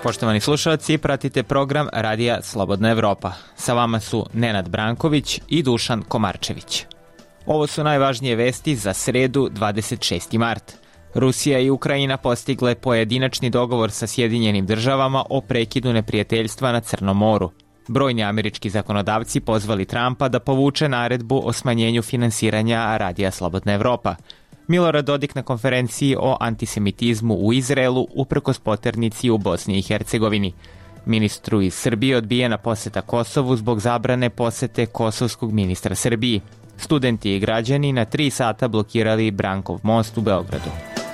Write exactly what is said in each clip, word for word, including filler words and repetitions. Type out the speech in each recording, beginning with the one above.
Poštovani slušalci, pratite program Radija Slobodna Evropa. Sa vama su Nenad Branković i Dušan Komarčević. Ovo su najvažnije vesti za sredu dvadeset šesti mart. Rusija i Ukrajina postigle pojedinačni dogovor sa Sjedinjenim državama o prekidu neprijateljstva na Crnom moru. Brojni američki zakonodavci pozvali Trumpa da povuče naredbu o smanjenju finansiranja Radija Slobodna Evropa. Milorad Dodik na konferenciji o antisemitizmu u Izraelu uprkos poternici u Bosni i Hercegovini. Ministru iz Srbije odbijena poseta Kosovu zbog zabrane posete kosovskog ministra Srbiji. Studenti i građani na tri sata blokirali Brankov most u Beogradu.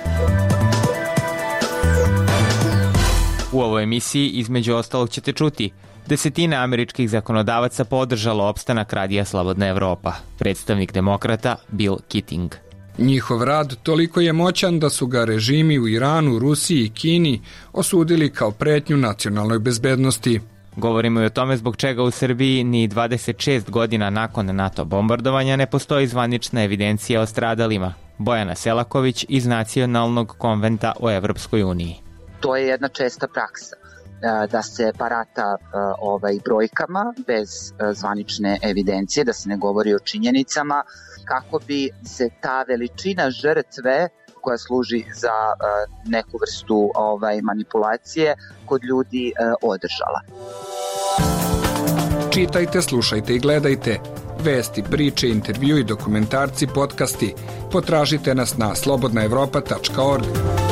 U ovoj emisiji između ostalog ćete čuti: desetine američkih zakonodavaca podržalo opstanak Radija Slobodna Evropa. Predstavnik demokrata Bill Keating. Njihov rad toliko je moćan da su ga režimi u Iranu, Rusiji i Kini osudili kao pretnju nacionalnoj bezbednosti. Govorimo i o tome zbog čega u Srbiji ni dvadeset šest godina nakon NATO bombardovanja ne postoji zvanična evidencija o stradalima. Bojana Selaković iz Nacionalnog konventa o Evropskoj uniji. To je jedna česta praksa, da se barata ovaj, brojkama bez zvanične evidencije, da se ne govori o činjenicama, kako bi se ta veličina žrtve koja služi za uh, neku vrstu ovaj, manipulacije kod ljudi uh, održala. Čitajte, slušajte i gledajte vesti, priče, intervju i dokumentarci, podcasti. Potražite nas na slobodna evropa tačka org.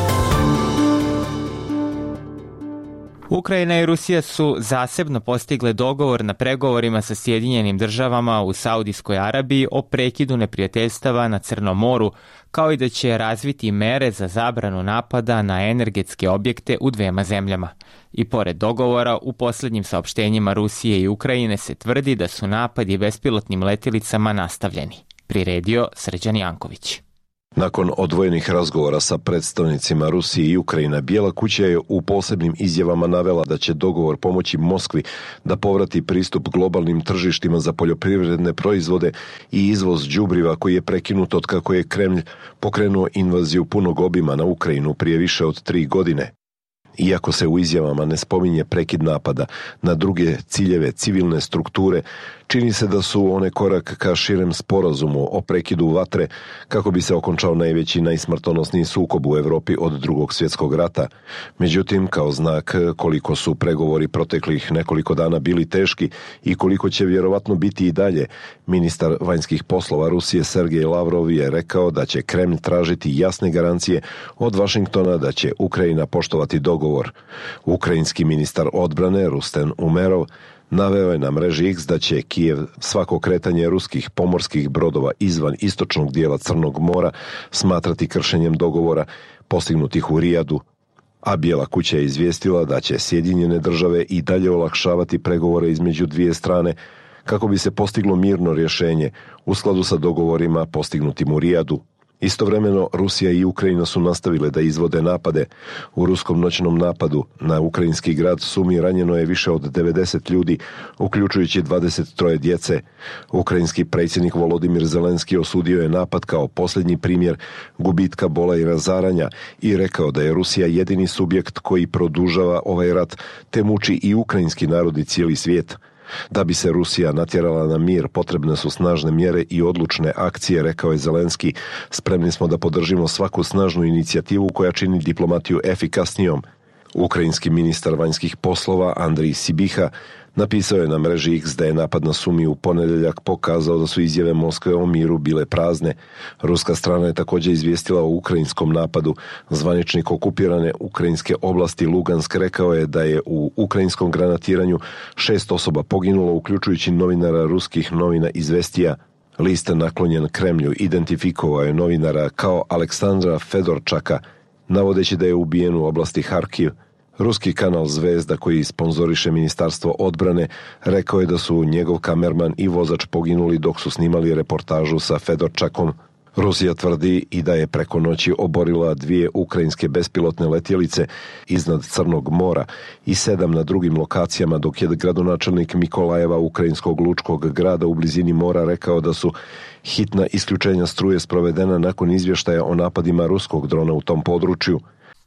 Ukrajina i Rusija su zasebno postigle dogovor na pregovorima sa Sjedinjenim državama u Saudijskoj Arabiji o prekidu neprijateljstava na Crnom moru, kao i da će razviti mere za zabranu napada na energetske objekte u dvema zemljama. I pored dogovora, u posljednjim saopštenjima Rusije i Ukrajine se tvrdi da su napadi bespilotnim letjelicama nastavljeni. Priredio Srđan Janković. Nakon odvojenih razgovora sa predstavnicima Rusije i Ukrajine, Bijela kuća je u posebnim izjavama navela da će dogovor pomoći Moskvi da povrati pristup globalnim tržištima za poljoprivredne proizvode i izvoz đubriva koji je prekinut od kako je Kremlj pokrenuo invaziju punog obima na Ukrajinu prije više od tri godine. Iako se u izjavama ne spominje prekid napada na druge ciljeve civilne strukture, čini se da su one korak ka širem sporazumu o prekidu vatre kako bi se okončao najveći i najsmrtonosniji sukob u Evropi od drugog svjetskog rata. Međutim, kao znak koliko su pregovori proteklih nekoliko dana bili teški i koliko će vjerovatno biti i dalje, ministar vanjskih poslova Rusije Sergej Lavrov je rekao da će Kremlj tražiti jasne garancije od Vašingtona da će Ukrajina poštovati dogovor. Ukrajinski ministar odbrane Rusten Umerov naveo je na mreži X da će Kijev svako kretanje ruskih pomorskih brodova izvan istočnog dijela Crnog mora smatrati kršenjem dogovora postignutih u Rijadu, a Bijela kuća je izvijestila da će Sjedinjene države i dalje olakšavati pregovore između dvije strane kako bi se postiglo mirno rješenje u skladu sa dogovorima postignutim u Rijadu. Istovremeno, Rusija i Ukrajina su nastavile da izvode napade. U ruskom noćnom napadu na ukrajinski grad Sumi ranjeno je više od devedeset ljudi, uključujući dvadeset troje djece. Ukrajinski predsjednik Volodimir Zelenski osudio je napad kao posljednji primjer gubitka, bola i razaranja i rekao da je Rusija jedini subjekt koji produžava ovaj rat, te muči i ukrajinski narod i cijeli svijet. Da bi se Rusija natjerala na mir, potrebne su snažne mjere i odlučne akcije, rekao je Zelenski. Spremni smo da podržimo svaku snažnu inicijativu koja čini diplomatiju efikasnijom. Ukrajinski ministar vanjskih poslova Andrij Sibiha napisao je na mreži X da je napad na Sumi u ponedjeljak pokazao da su izjave Moskve o miru bile prazne. Ruska strana je također izvijestila o ukrajinskom napadu. Zvaničnik okupirane ukrajinske oblasti Lugansk rekao je da je u ukrajinskom granatiranju šest osoba poginulo, uključujući novinara ruskih novina Izvestija. List naklonjen Kremlju identifikovao je novinara kao Aleksandra Fedorčaka, navodeći da je ubijen u oblasti Harkiv. Ruski kanal Zvezda, koji sponzoriše Ministarstvo odbrane, rekao je da su njegov kamerman i vozač poginuli dok su snimali reportažu sa Fedorčakom. Rusija tvrdi i da je preko noći oborila dvije ukrajinske bespilotne letjelice iznad Crnog mora i sedam na drugim lokacijama, dok je gradonačelnik Mikolajeva, ukrajinskog lučkog grada u blizini mora, rekao da su hitna isključenja struje sprovedena nakon izvještaja o napadima ruskog drona u tom području.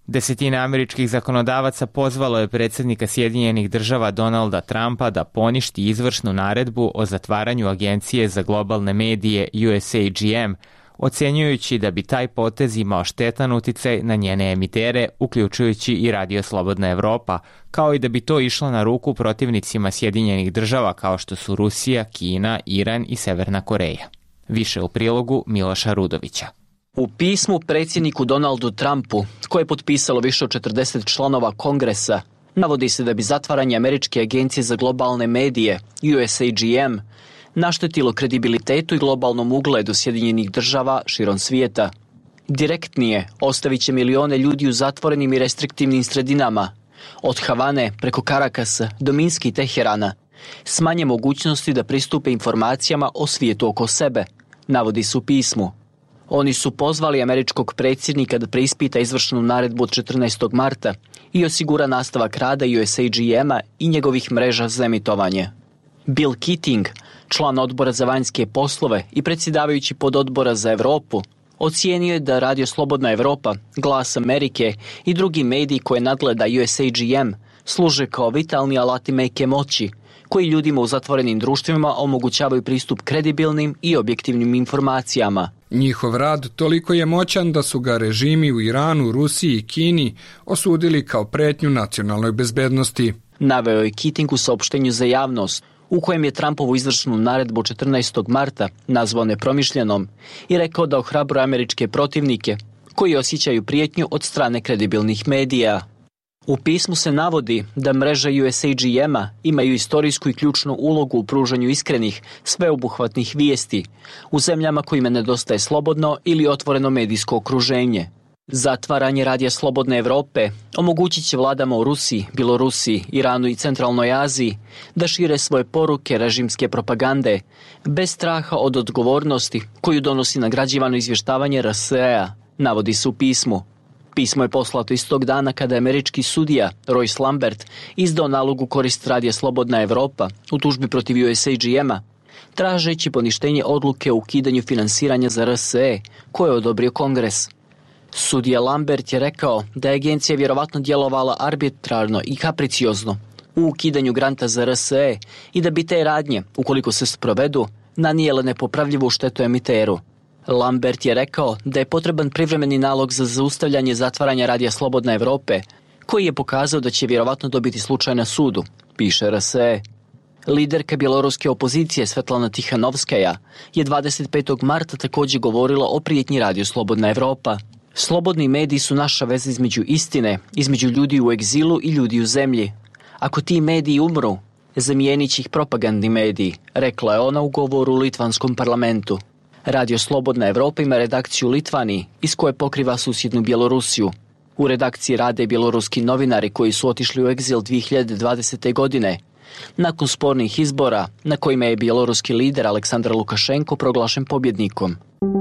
Desetine američkih zakonodavaca pozvalo je predsjednika Sjedinjenih država Donalda Trumpa da poništi izvršnu naredbu o zatvaranju Agencije za globalne medije U S A G M, ocenjujući da bi taj potez imao štetan uticaj na njene emitere, uključujući i Radio Slobodna Evropa, kao i da bi to išlo na ruku protivnicima Sjedinjenih država kao što su Rusija, Kina, Iran i Severna Koreja. Više u prilogu Miloša Rudovića. U pismu predsjedniku Donaldu Trumpu, koje je potpisalo više od četrdeset članova Kongresa, navodi se da bi zatvaranje Američke agencije za globalne medije, U S A G M, naštetilo kredibilitetu i globalnom ugledu Sjedinjenih država širom svijeta. Direktnije, ostavit će milione ljudi u zatvorenim i restriktivnim sredinama, od Havane preko Karakasa do Minska i Teherana, s manje mogućnosti da pristupe informacijama o svijetu oko sebe, navodi se u pismu. Oni su pozvali američkog predsjednika da preispita izvršnu naredbu od četrnaestog marta i osigura nastavak rada U S A G M-a i njegovih mreža za emitovanje. Bill Keating, član odbora za vanjske poslove i predsjedavajući pododbora za Europu, ocijenio je da Radio Slobodna Evropa, Glas Amerike i drugi mediji koje nadgleda U S A G M služe kao vitalni alati meke moći, koji ljudima u zatvorenim društvima omogućavaju pristup kredibilnim i objektivnim informacijama. Njihov rad toliko je moćan da su ga režimi u Iranu, Rusiji i Kini osudili kao pretnju nacionalnoj bezbednosti. Naveo je Keating u saopštenju za javnost, u kojem je Trumpovu izvršnu naredbu četrnaestog marta nazvao nepromišljenom i rekao da ohrabruje američke protivnike koji osjećaju prijetnju od strane kredibilnih medija. U pismu se navodi da mreža U S A G M-a imaju istorijsku i ključnu ulogu u pružanju iskrenih, sveobuhvatnih vijesti u zemljama kojima nedostaje slobodno ili otvoreno medijsko okruženje. Zatvaranje Radija Slobodne Evrope omogućit će vladama u Rusiji, Bjelorusiji, Iranu i Centralnoj Aziji da šire svoje poruke režimske propagande bez straha od odgovornosti koju donosi nagrađivano izvještavanje R S E-a, navodi se u pismu. Pismo je poslato istog dana kada je američki sudija Royce Lambert izdao nalog u korist Radija Slobodna Evropa u tužbi protiv U S A G M-a, tražeći poništenje odluke o ukidanju finansiranja za R S E koje je odobrio Kongres. Sudija Lambert je rekao da je agencija vjerovatno djelovala arbitrarno i kapriciozno u ukidanju granta za R S E i da bi te radnje, ukoliko se sprovedu, nanijele nepopravljivu štetu emiteru. Lambert je rekao da je potreban privremeni nalog za zaustavljanje zatvaranja Radija Slobodna Evrope, koji je pokazao da će vjerovatno dobiti slučaj na sudu, piše R S E. Liderka bjeloruske opozicije Svetlana Tihanovskaja je dvadeset petog marta također govorila o prijetnji Radiju Slobodna Evropa. Slobodni mediji su naša veza između istine, između ljudi u egzilu i ljudi u zemlji. Ako ti mediji umru, zamijenit će ih propagandni mediji, rekla je ona u govoru u litvanskom parlamentu. Radio Slobodna Evropa ima redakciju u Litvaniji, iz koje pokriva susjednu Bjelorusiju. U redakciji rade bjeloruski novinari koji su otišli u egzil dvije hiljade dvadesete. godine, nakon spornih izbora na kojima je bjeloruski lider Aleksandar Lukašenko proglašen pobjednikom.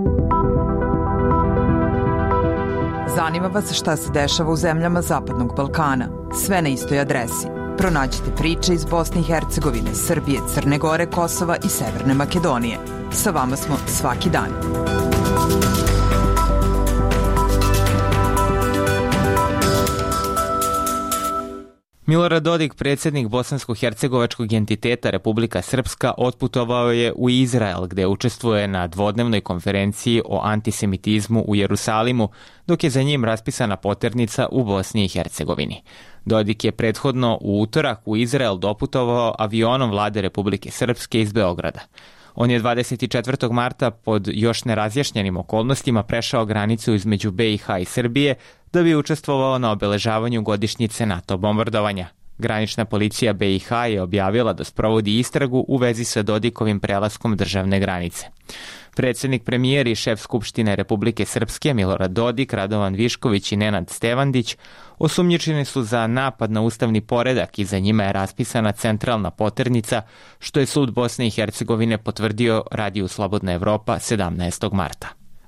Zanima vas šta se dešava u zemljama Zapadnog Balkana. Sve na istoj adresi. Pronađite priče iz Bosne i Hercegovine, Srbije, Crne Gore, Kosova i Severne Makedonije. Sa vama smo svaki dan. Milorad Dodik, predsjednik bosansko-hercegovačkog entiteta Republika Srpska, otputovao je u Izrael gdje učestvuje na dvodnevnoj konferenciji o antisemitizmu u Jerusalimu, dok je za njim raspisana poternica u Bosni i Hercegovini. Dodik je prethodno u utorak u Izrael doputovao avionom vlade Republike Srpske iz Beograda. On je dvadeset četvrtog marta pod još nerazjašnjenim okolnostima prešao granicu između B i H i Srbije da bi učestvovao na obeležavanju godišnjice NATO bombardovanja. Granična policija B i H je objavila da sprovodi istragu u vezi sa Dodikovim prelaskom državne granice. Predsjednik, premijer i šef Skupštine Republike Srpske Milorad Dodik, Radovan Višković i Nenad Stevandić osumnjičeni su za napad na ustavni poredak i za njima je raspisana centralna poternica, što je sud Bosne i Hercegovine potvrdio Radiju Slobodna Evropa sedamnaestog marta.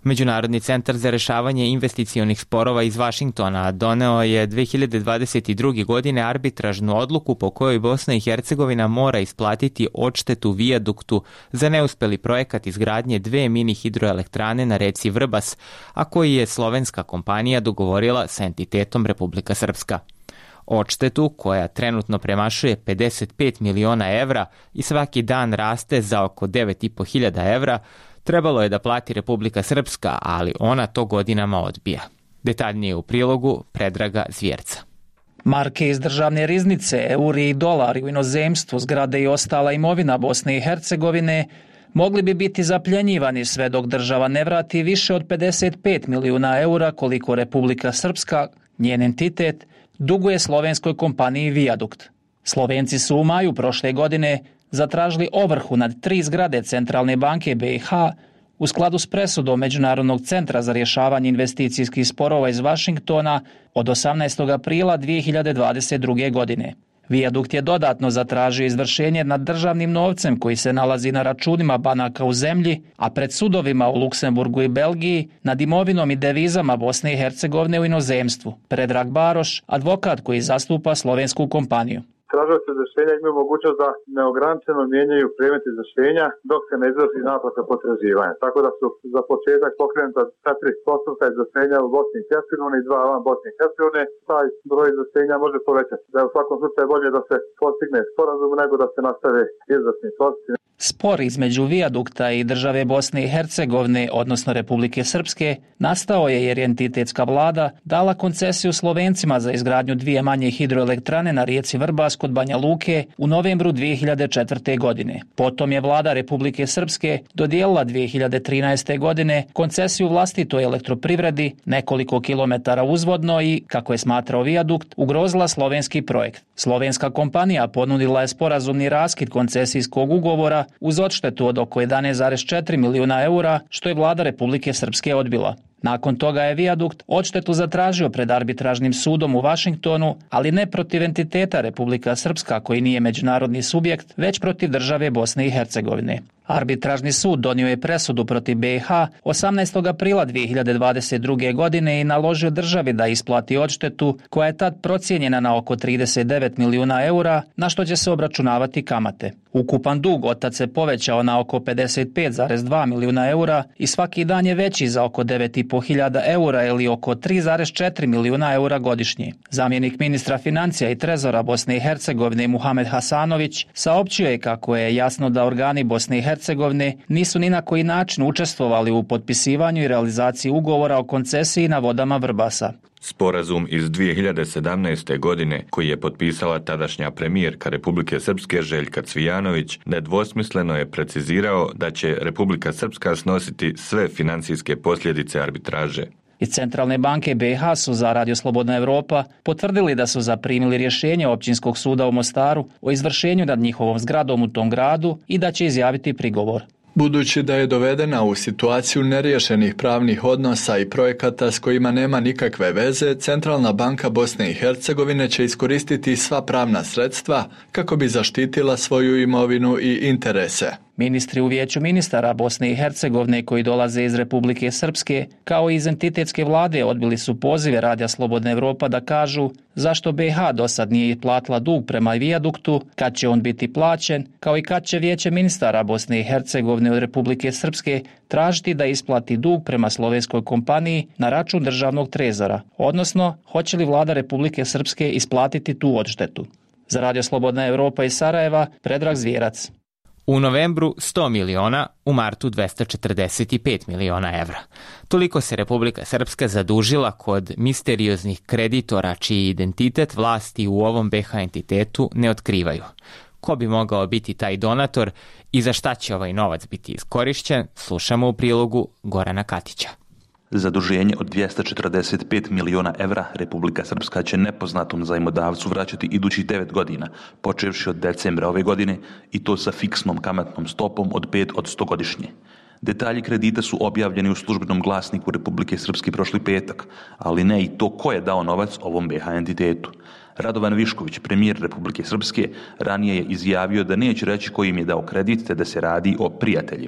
Međunarodni centar za rešavanje investicionih sporova iz Vašingtona doneo je dve hiljade dvadeset druge. godine arbitražnu odluku po kojoj Bosna i Hercegovina mora isplatiti odštetu vijaduktu za neuspeli projekat izgradnje dve mini hidroelektrane na reci Vrbas, a koji je slovenska kompanija dogovorila sa entitetom Republika Srpska. Odštetu, koja trenutno premašuje pedeset pet miliona evra i svaki dan raste za oko devet i po hiljada evra, trebalo je da plati Republika Srpska, ali ona to godinama odbija. Detaljnije u prilogu Predraga Zvjerca. Marke iz državne riznice, euri i dolari u inozemstvu, zgrade i ostala imovina Bosne i Hercegovine mogli bi biti zapljenjivani sve dok država ne vrati više od pedeset pet milijuna eura koliko Republika Srpska, njen entitet, duguje slovenskoj kompaniji Viadukt. Slovenci su u maju prošle godine zatražili ovrhu nad tri zgrade Centralne banke B i H u skladu s presudom Međunarodnog centra za rješavanje investicijskih sporova iz Vašingtona od osamnaestog aprila dve hiljade dvadeset druge. godine. Viadukt je dodatno zatražio izvršenje nad državnim novcem koji se nalazi na računima banaka u zemlji, a pred sudovima u Luksemburgu i Belgiji nad imovinom i devizama Bosne i Hercegovine u inozemstvu. Predrag Baroš, advokat koji zastupa slovensku kompaniju. Tražioci izvršenja imaju mogućnost da neograničeno mijenjaju predmet izvršenja dok se ne izvrši naplata potraživanja. Tako da su za početak pokrenuta četiri postupka izvršenja u Bosni i Hercegovini i dva van Bosne i Hercegovine. Taj broj izvršenja može povećati. Da je u svakom slučaju bolje da se postigne sporazum nego da se nastave izvršni postupci. Spor između Viadukta i države Bosne i Hercegovine, odnosno Republike Srpske, nastao je jer je entitetska vlada dala koncesiju Slovencima za izgradnju dvije manje hidroelektrane na rijeci Vrbas kod Banja Luke u novembru dve hiljade četvrte. godine. Potom je vlada Republike Srpske dodijelila dve hiljade trinaeste. godine koncesiju vlastitoj elektroprivredi nekoliko kilometara uzvodno i, kako je smatrao Viadukt, ugrozila slovenski projekt. Slovenska kompanija ponudila je sporazumni raskid koncesijskog ugovora uz odštetu od oko jedanaest zarez četiri milijuna eura, što je vlada Republike Srpske odbila. Nakon toga je Viadukt odštetu zatražio pred arbitražnim sudom u Vašingtonu, ali ne protiv entiteta Republika Srpska koji nije međunarodni subjekt, već protiv države Bosne i Hercegovine. Arbitražni sud donio je presudu protiv B i H osamnaestog aprila dve hiljade dvadeset druge. godine i naložio državi da isplati odštetu koja je tad procijenjena na oko trideset devet milijuna eura, na što će se obračunavati kamate. Ukupan dug otad se povećao na oko pedeset pet zarez dva milijuna eura i svaki dan je veći za oko devet i po hiljada eura ili oko tri zarez četiri milijuna eura godišnje. Zamjenik ministra financija i trezora Bosne i Hercegovine Muhamed Hasanović saopćio je kako je jasno da organi Bosne i Hercegovine nisu ni na koji način učestvovali u potpisivanju i realizaciji ugovora o koncesiji na vodama Vrbasa. Sporazum iz dve hiljade sedamnaeste. godine, koji je potpisala tadašnja premijerka Republike Srpske Željka Cvijanović, nedvosmisleno je precizirao da će Republika Srpska snositi sve financijske posljedice arbitraže. Iz Centralne banke B i H su za Radio Slobodna Evropa potvrdili da su zaprimili rješenje Općinskog suda u Mostaru o izvršenju nad njihovom zgradom u tom gradu i da će izjaviti prigovor. Budući da je dovedena u situaciju neriješenih pravnih odnosa i projekata s kojima nema nikakve veze, Centralna banka Bosne i Hercegovine će iskoristiti sva pravna sredstva kako bi zaštitila svoju imovinu i interese. Ministri u Vijeću ministara Bosne i Hercegovine koji dolaze iz Republike Srpske, kao i iz entitetske vlade, odbili su pozive Radija Slobodna Evropa da kažu zašto B i H do sad nije platila dug prema Viaduktu, kad će on biti plaćen, kao i kad će Vijeće ministara Bosne i Hercegovine od Republike Srpske tražiti da isplati dug prema slovenskoj kompaniji na račun državnog trezora, odnosno hoće li vlada Republike Srpske isplatiti tu odštetu. Za Radio Slobodna Evropa iz Sarajeva, Predrag Zvjerac. U novembru sto miliona, u martu dvesta četrdeset pet miliona evra. Toliko se Republika Srpska zadužila kod misterioznih kreditora čiji identitet vlasti u ovom B H entitetu ne otkrivaju. Ko bi mogao biti taj donator i za šta će ovaj novac biti iskorišćen, slušamo u prilogu Gorana Katića. Zaduženje od dvesta četrdeset pet miliona evra Republika Srpska će nepoznatom zajmodavcu vraćati idućih devet godina, počevši od decembra ove godine i to sa fiksnom kamatnom stopom od pet od sto godišnje. Detalji kredita su objavljeni u službenom glasniku Republike Srpske prošli petak, ali ne i to ko je dao novac ovom B H entitetu. Radovan Višković, premijer Republike Srpske, ranije je izjavio da neće reći ko im je dao kredit te da se radi o prijateljima.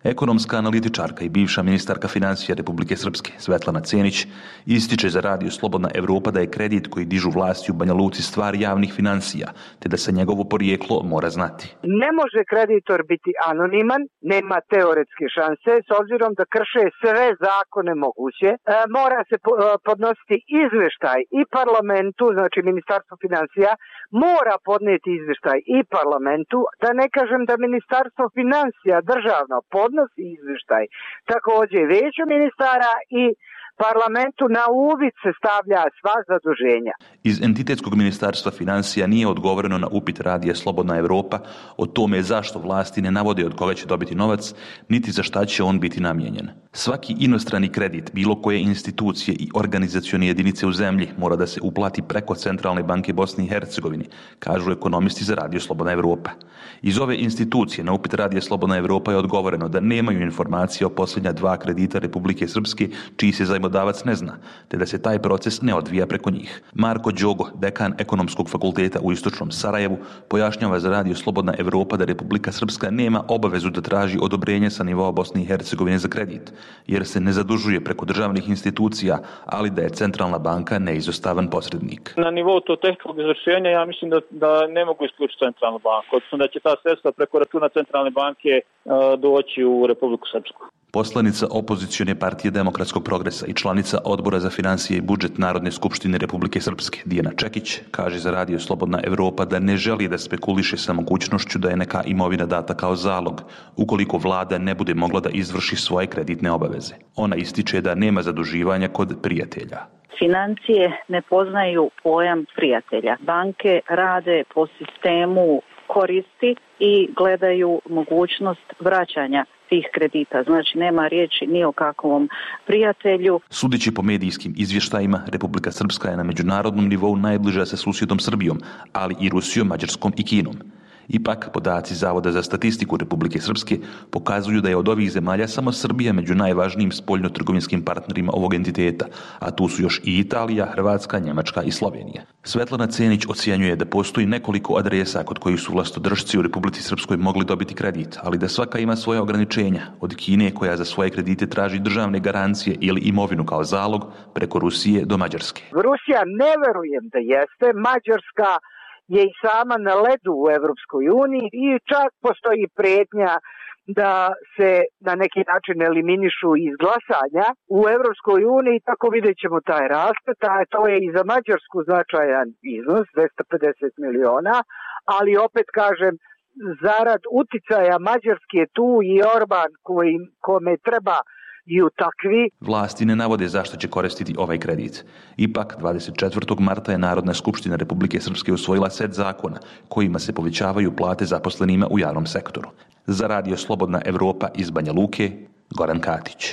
Ekonomska analitičarka i bivša ministarka financija Republike Srpske Svetlana Cenić ističe za radio Slobodna Evropa da je kredit koji dižu vlasti u Banja Luci stvar javnih financija, te da se njegovo porijeklo mora znati. Ne može kreditor biti anoniman, nema teoretske šanse, s obzirom da krše sve zakone moguće. E, mora se podnositi izveštaj i parlamentu, znači Ministarstvo financija, mora podnijeti izveštaj i parlamentu, da ne kažem da Ministarstvo financija državno podnosi izveštaj također veću ministara i parlamentu na uvid se stavlja sva zaduženja. Iz entitetskog ministarstva financija nije odgovoreno na upit radija Slobodna Evropa o tome zašto vlasti ne navode od koga će dobiti novac, niti za šta će on biti namijenjen. Svaki inostrani kredit bilo koje institucije i organizacione jedinice u zemlji mora da se uplati preko Centralne banke Bosne i Hercegovine, kažu ekonomisti za radio Slobodna Evropa. Iz ove institucije na upit radija Slobodna Evropa je odgovoreno da nemaju informacije o posljednja dva kredita Republike Srpske čiji se zajmodavac ne zna, te da se taj proces ne odvija preko njih. Marko Đogo, dekan Ekonomskog fakulteta u Istočnom Sarajevu, pojašnjava za radio Slobodna Evropa da Republika Srpska nema obavezu da traži odobrenje sa nivoa Bosne i Hercegovine za kredit, jer se ne zadužuje preko državnih institucija, ali da je Centralna banka neizostavan posrednik. Na nivou to tehničkog izvršenja ja mislim da, da ne mogu isključiti Centralnu banku, odnosno da će ta sredstva preko računa Centralne banke uh, doći u Republiku Srpsku. Poslanica opozicione partije Demokratskog progresa i članica Odbora za financije i budžet Narodne skupštine Republike Srpske Dijana Čekić kaže za radio Slobodna Evropa da ne želi da spekuliše sa mogućnošću da je neka imovina data kao zalog ukoliko vlada ne bude mogla da izvrši svoje kreditne obaveze. Ona ističe da nema zaduživanja kod prijatelja. Financije ne poznaju pojam prijatelja. Banke rade po sistemu koristi i gledaju mogućnost vraćanja tih kredita. Znači nema riječi ni o kakvom prijatelju. Sudeći po medijskim izvještajima, Republika Srpska je na međunarodnom nivou najbliža sa susjedom Srbijom, ali i Rusijom, Mađarskom i Kinom. Ipak, podaci Zavoda za statistiku Republike Srpske pokazuju da je od ovih zemalja samo Srbija među najvažnijim spoljnotrgovinskim partnerima ovog entiteta, a tu su još i Italija, Hrvatska, Njemačka i Slovenija. Svetlana Cenić ocjenjuje da postoji nekoliko adresa kod kojih su vlastodržci u Republici Srpskoj mogli dobiti kredit, ali da svaka ima svoje ograničenja, od Kine koja za svoje kredite traži državne garancije ili imovinu kao zalog, preko Rusije do Mađarske. Rusija ne verujem da jeste, Mađarska je i sama na ledu u Evropskoj uniji i čak postoji prijetnja da se na neki način eliminišu iz glasanja u Evropskoj uniji, tako vidjet ćemo taj raspet, a to je i za Mađarsku značajan iznos, dvesta pedeset miliona, ali opet kažem, zarad uticaja Mađarske tu i Orban koji, kome treba i u takvi. Vlasti ne navode zašto će koristiti ovaj kredit. Ipak, dvadeset četvrtog marta je Narodna skupština Republike Srpske usvojila set zakona kojima se povećavaju plate zaposlenima u javnom sektoru. Za radio Slobodna Evropa iz Banja Luke, Goran Katić.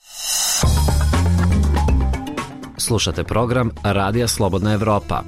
Slušate program Radija Slobodna Evropa.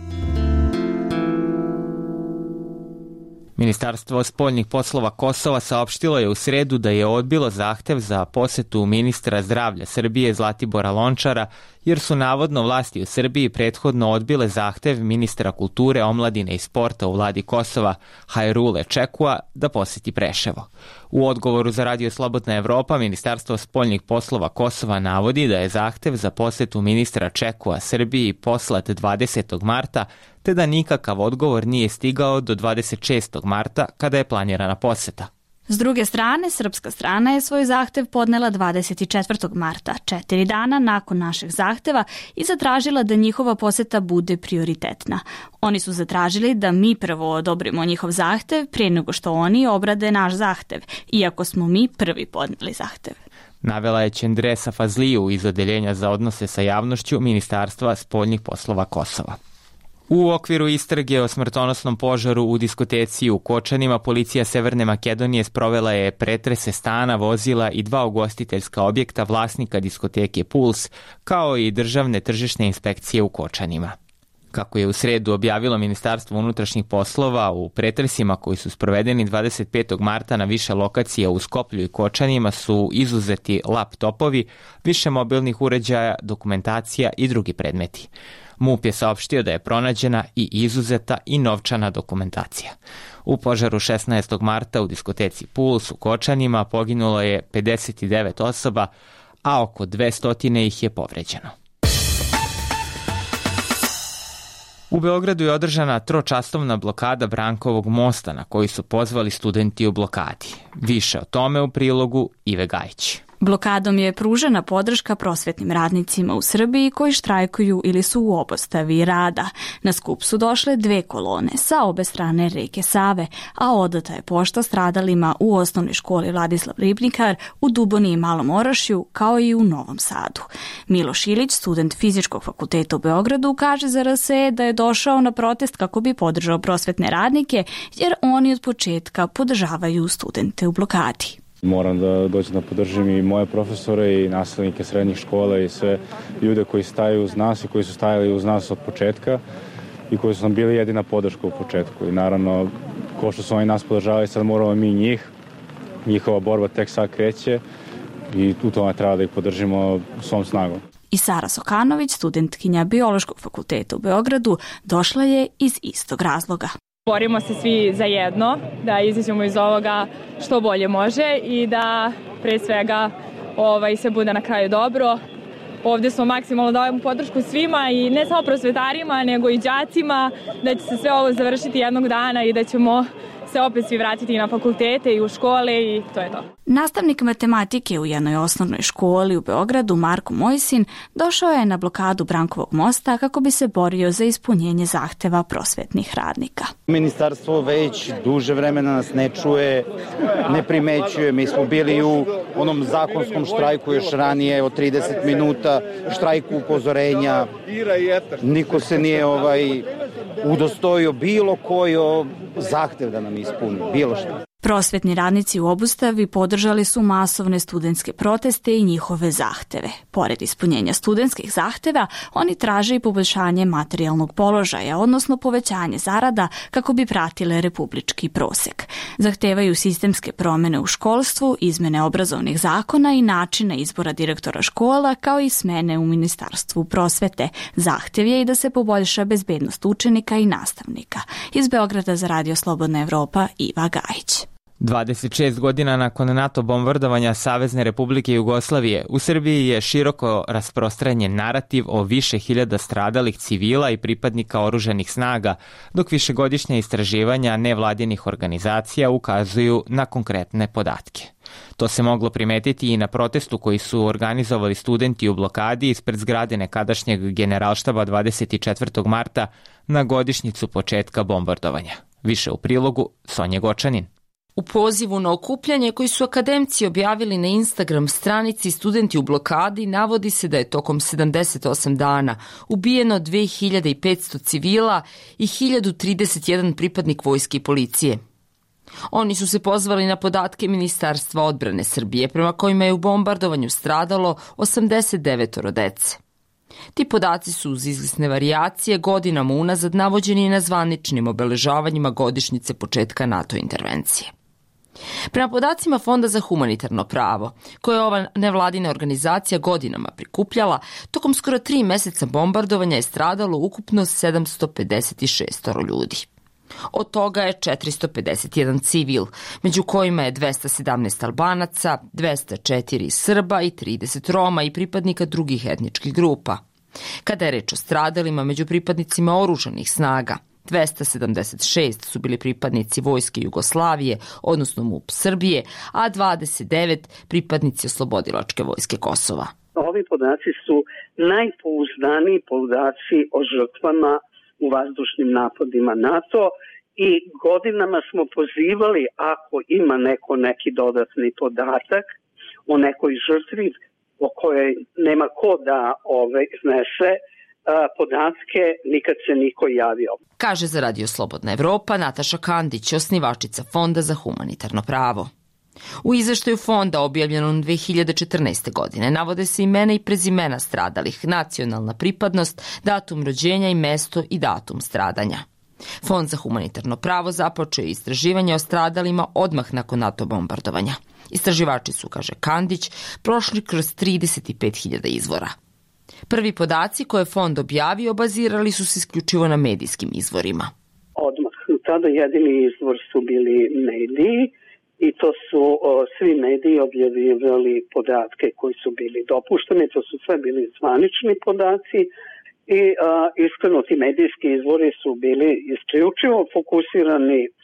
Ministarstvo spoljnih poslova Kosova saopštilo je u sredu da je odbilo zahtev za posetu ministra zdravlja Srbije Zlatibora Lončara, jer su navodno vlasti u Srbiji prethodno odbile zahtev ministra kulture, omladine i sporta u vladi Kosova Hajrule Čekua da poseti Preševo. U odgovoru za radio Slobodna Evropa, Ministarstvo spoljnih poslova Kosova navodi da je zahtev za posetu ministra Čekua Srbiji poslat dvadesetog marta, te da nikakav odgovor nije stigao do dvadeset šestog marta kada je planirana poseta. S druge strane, srpska strana je svoj zahtev podnela dvadeset četvrtog marta, četiri dana nakon našeg zahteva, i zatražila da njihova poseta bude prioritetna. Oni su zatražili da mi prvo odobrimo njihov zahtev prije nego što oni obrade naš zahtev, iako smo mi prvi podneli zahtev. Navela je Čendresa Fazliju iz Odeljenja za odnose sa javnošću Ministarstva spoljnih poslova Kosova. U okviru istrage o smrtonosnom požaru u diskoteci u Kočanima, policija Severne Makedonije sprovela je pretrese stana, vozila i dva ugostiteljska objekta vlasnika diskoteke Puls, kao i državne tržišne inspekcije u Kočanima. Kako je u sredu objavilo Ministarstvo unutrašnjih poslova, u pretresima koji su sprovedeni dvadeset petog marta na više lokacija u Skoplju i Kočanima su izuzeti laptopovi, više mobilnih uređaja, dokumentacija i drugi predmeti. MUP je saopštio da je pronađena i izuzeta i novčana dokumentacija. U požaru šesnaestog marta u diskoteci Puls u Kočanima poginulo je pedeset devet osoba, a oko dvesta ih je povređeno. U Beogradu je održana tročastovna blokada Brankovog mosta na koji su pozvali studenti u blokadi. Više o tome u prilogu Ive Gajić. Blokadom je pružena podrška prosvetnim radnicima u Srbiji koji štrajkuju ili su u obustavi rada. Na skup su došle dve kolone sa obe strane reke Save, a odata je pošta stradalima u osnovnoj školi Vladislav Ribnikar, u Duboni i Malom Orašju, kao i u Novom Sadu. Miloš Ilić, student Fizičkog fakulteta u Beogradu, kaže za R S E da je došao na protest kako bi podržao prosvetne radnike, jer oni od početka podržavaju studente u blokadi. Moram da dođem da podržim i moje profesore i nastavnike srednjih škola i sve ljude koji staju uz nas i koji su stajali uz nas od početka i koji su nam bili jedina podrška u početku. I naravno, ko što su oni nas podržavali, sad moramo mi njih. Njihova borba tek sad kreće i u tome treba da ih podržimo svom snagom. I Sara Sokanović, studentkinja Biološkog fakulteta u Beogradu, došla je iz istog razloga. Borimo se svi zajedno, da izađemo iz ovoga što bolje može i da pre svega ovaj, se bude na kraju dobro. Ovdje smo maksimalno dajemo podršku svima i ne samo prosvetarima, nego i đacima, da će se sve ovo završiti jednog dana i da ćemo se opet svi vratiti na fakultete i u škole i to je to. Nastavnik matematike u jednoj osnovnoj školi u Beogradu, Marko Mojsin, došao je na blokadu Brankovog mosta kako bi se borio za ispunjenje zahteva prosvetnih radnika. Ministarstvo već duže vremena nas ne čuje, ne primećuje. Mi smo bili u onom zakonskom štrajku još ranije od trideset minuta, štrajku upozorenja. Niko se nije ovaj udostojio bilo koji zahtev da nam ispuni, bilo što. Prosvetni radnici u obustavi podržali su masovne studentske proteste i njihove zahteve. Pored ispunjenja studentskih zahteva, oni traže i poboljšanje materijalnog položaja, odnosno povećanje zarada kako bi pratile republički prosek. Zahtevaju sistemske promene u školstvu, izmene obrazovnih zakona i načina izbora direktora škola, kao i smene u Ministarstvu prosvete. Zahtev je i da se poboljša bezbednost učenika i nastavnika. Iz Beograda za Radio Slobodna Evropa, Iva Gajić. dvadeset šest godina nakon NATO bombardovanja Savezne Republike Jugoslavije, u Srbiji je široko rasprostranjen narativ o više hiljada stradalih civila i pripadnika oružanih snaga, dok višegodišnja istraživanja nevladinih organizacija ukazuju na konkretne podatke. To se moglo primetiti i na protestu koji su organizovali studenti u blokadi ispred zgrade nekadašnjeg generalštaba dvadeset četvrtog marta na godišnjicu početka bombardovanja. Više u prilogu Sonje Gočanin. U pozivu na okupljanje koji su akademci objavili na Instagram stranici Studenti u blokadi navodi se da je tokom sedamdeset osam dana ubijeno dve hiljade petsto civila i hiljadu trideset jedan pripadnik vojske i policije. Oni su se pozvali na podatke Ministarstva odbrane Srbije prema kojima je u bombardovanju stradalo osamdeset devet dece. Ti podaci su uz izlisne varijacije godinama unazad navođeni na zvaničnim obeležavanjima godišnjice početka NATO intervencije. Prema podacima Fonda za humanitarno pravo, koje je ova nevladina organizacija godinama prikupljala, tokom skoro tri meseca bombardovanja je stradalo ukupno sedamsto pedeset šest ljudi. Od toga je četiristo pedeset jedan civil, među kojima je dvesta sedamnaest Albanaca, dvesta četiri Srba i trideset Roma i pripadnika drugih etničkih grupa. Kada je reč o stradalima među pripadnicima oružanih snaga, dvesta sedamdeset šest su bili pripadnici Vojske Jugoslavije, odnosno MUP Srbije, a dvadeset devet pripadnici Oslobodilačke vojske Kosova. Ovi podaci su najpouzdaniji podaci o žrtvama u vazdušnim napadima NATO i godinama smo pozivali, ako ima neko neki dodatni podatak o nekoj žrtvi o kojoj nema ko da ove iznese podatke, nikad se niko javio. Kaže za Radio Slobodna Evropa Nataša Kandić, osnivačica Fonda za humanitarno pravo. U izveštaju fonda objavljenom dve hiljade četrnaeste. godine navode se imena i prezimena stradalih, nacionalna pripadnost, datum rođenja i mesto i datum stradanja. Fond za humanitarno pravo započeo je istraživanje o stradalima odmah nakon NATO bombardovanja. Istraživači su, kaže Kandić, prošli kroz trideset pet hiljada izvora. Prvi podaci koje fond objavio bazirali su se isključivo na medijskim izvorima. Odmah. Tada jedini izvor su bili mediji i to su o, svi mediji objavljivali podatke koji su bili dopušteni, to su sve bili zvanični podaci i a, iskreno ti medijski izvori su bili isključivo fokusirani a,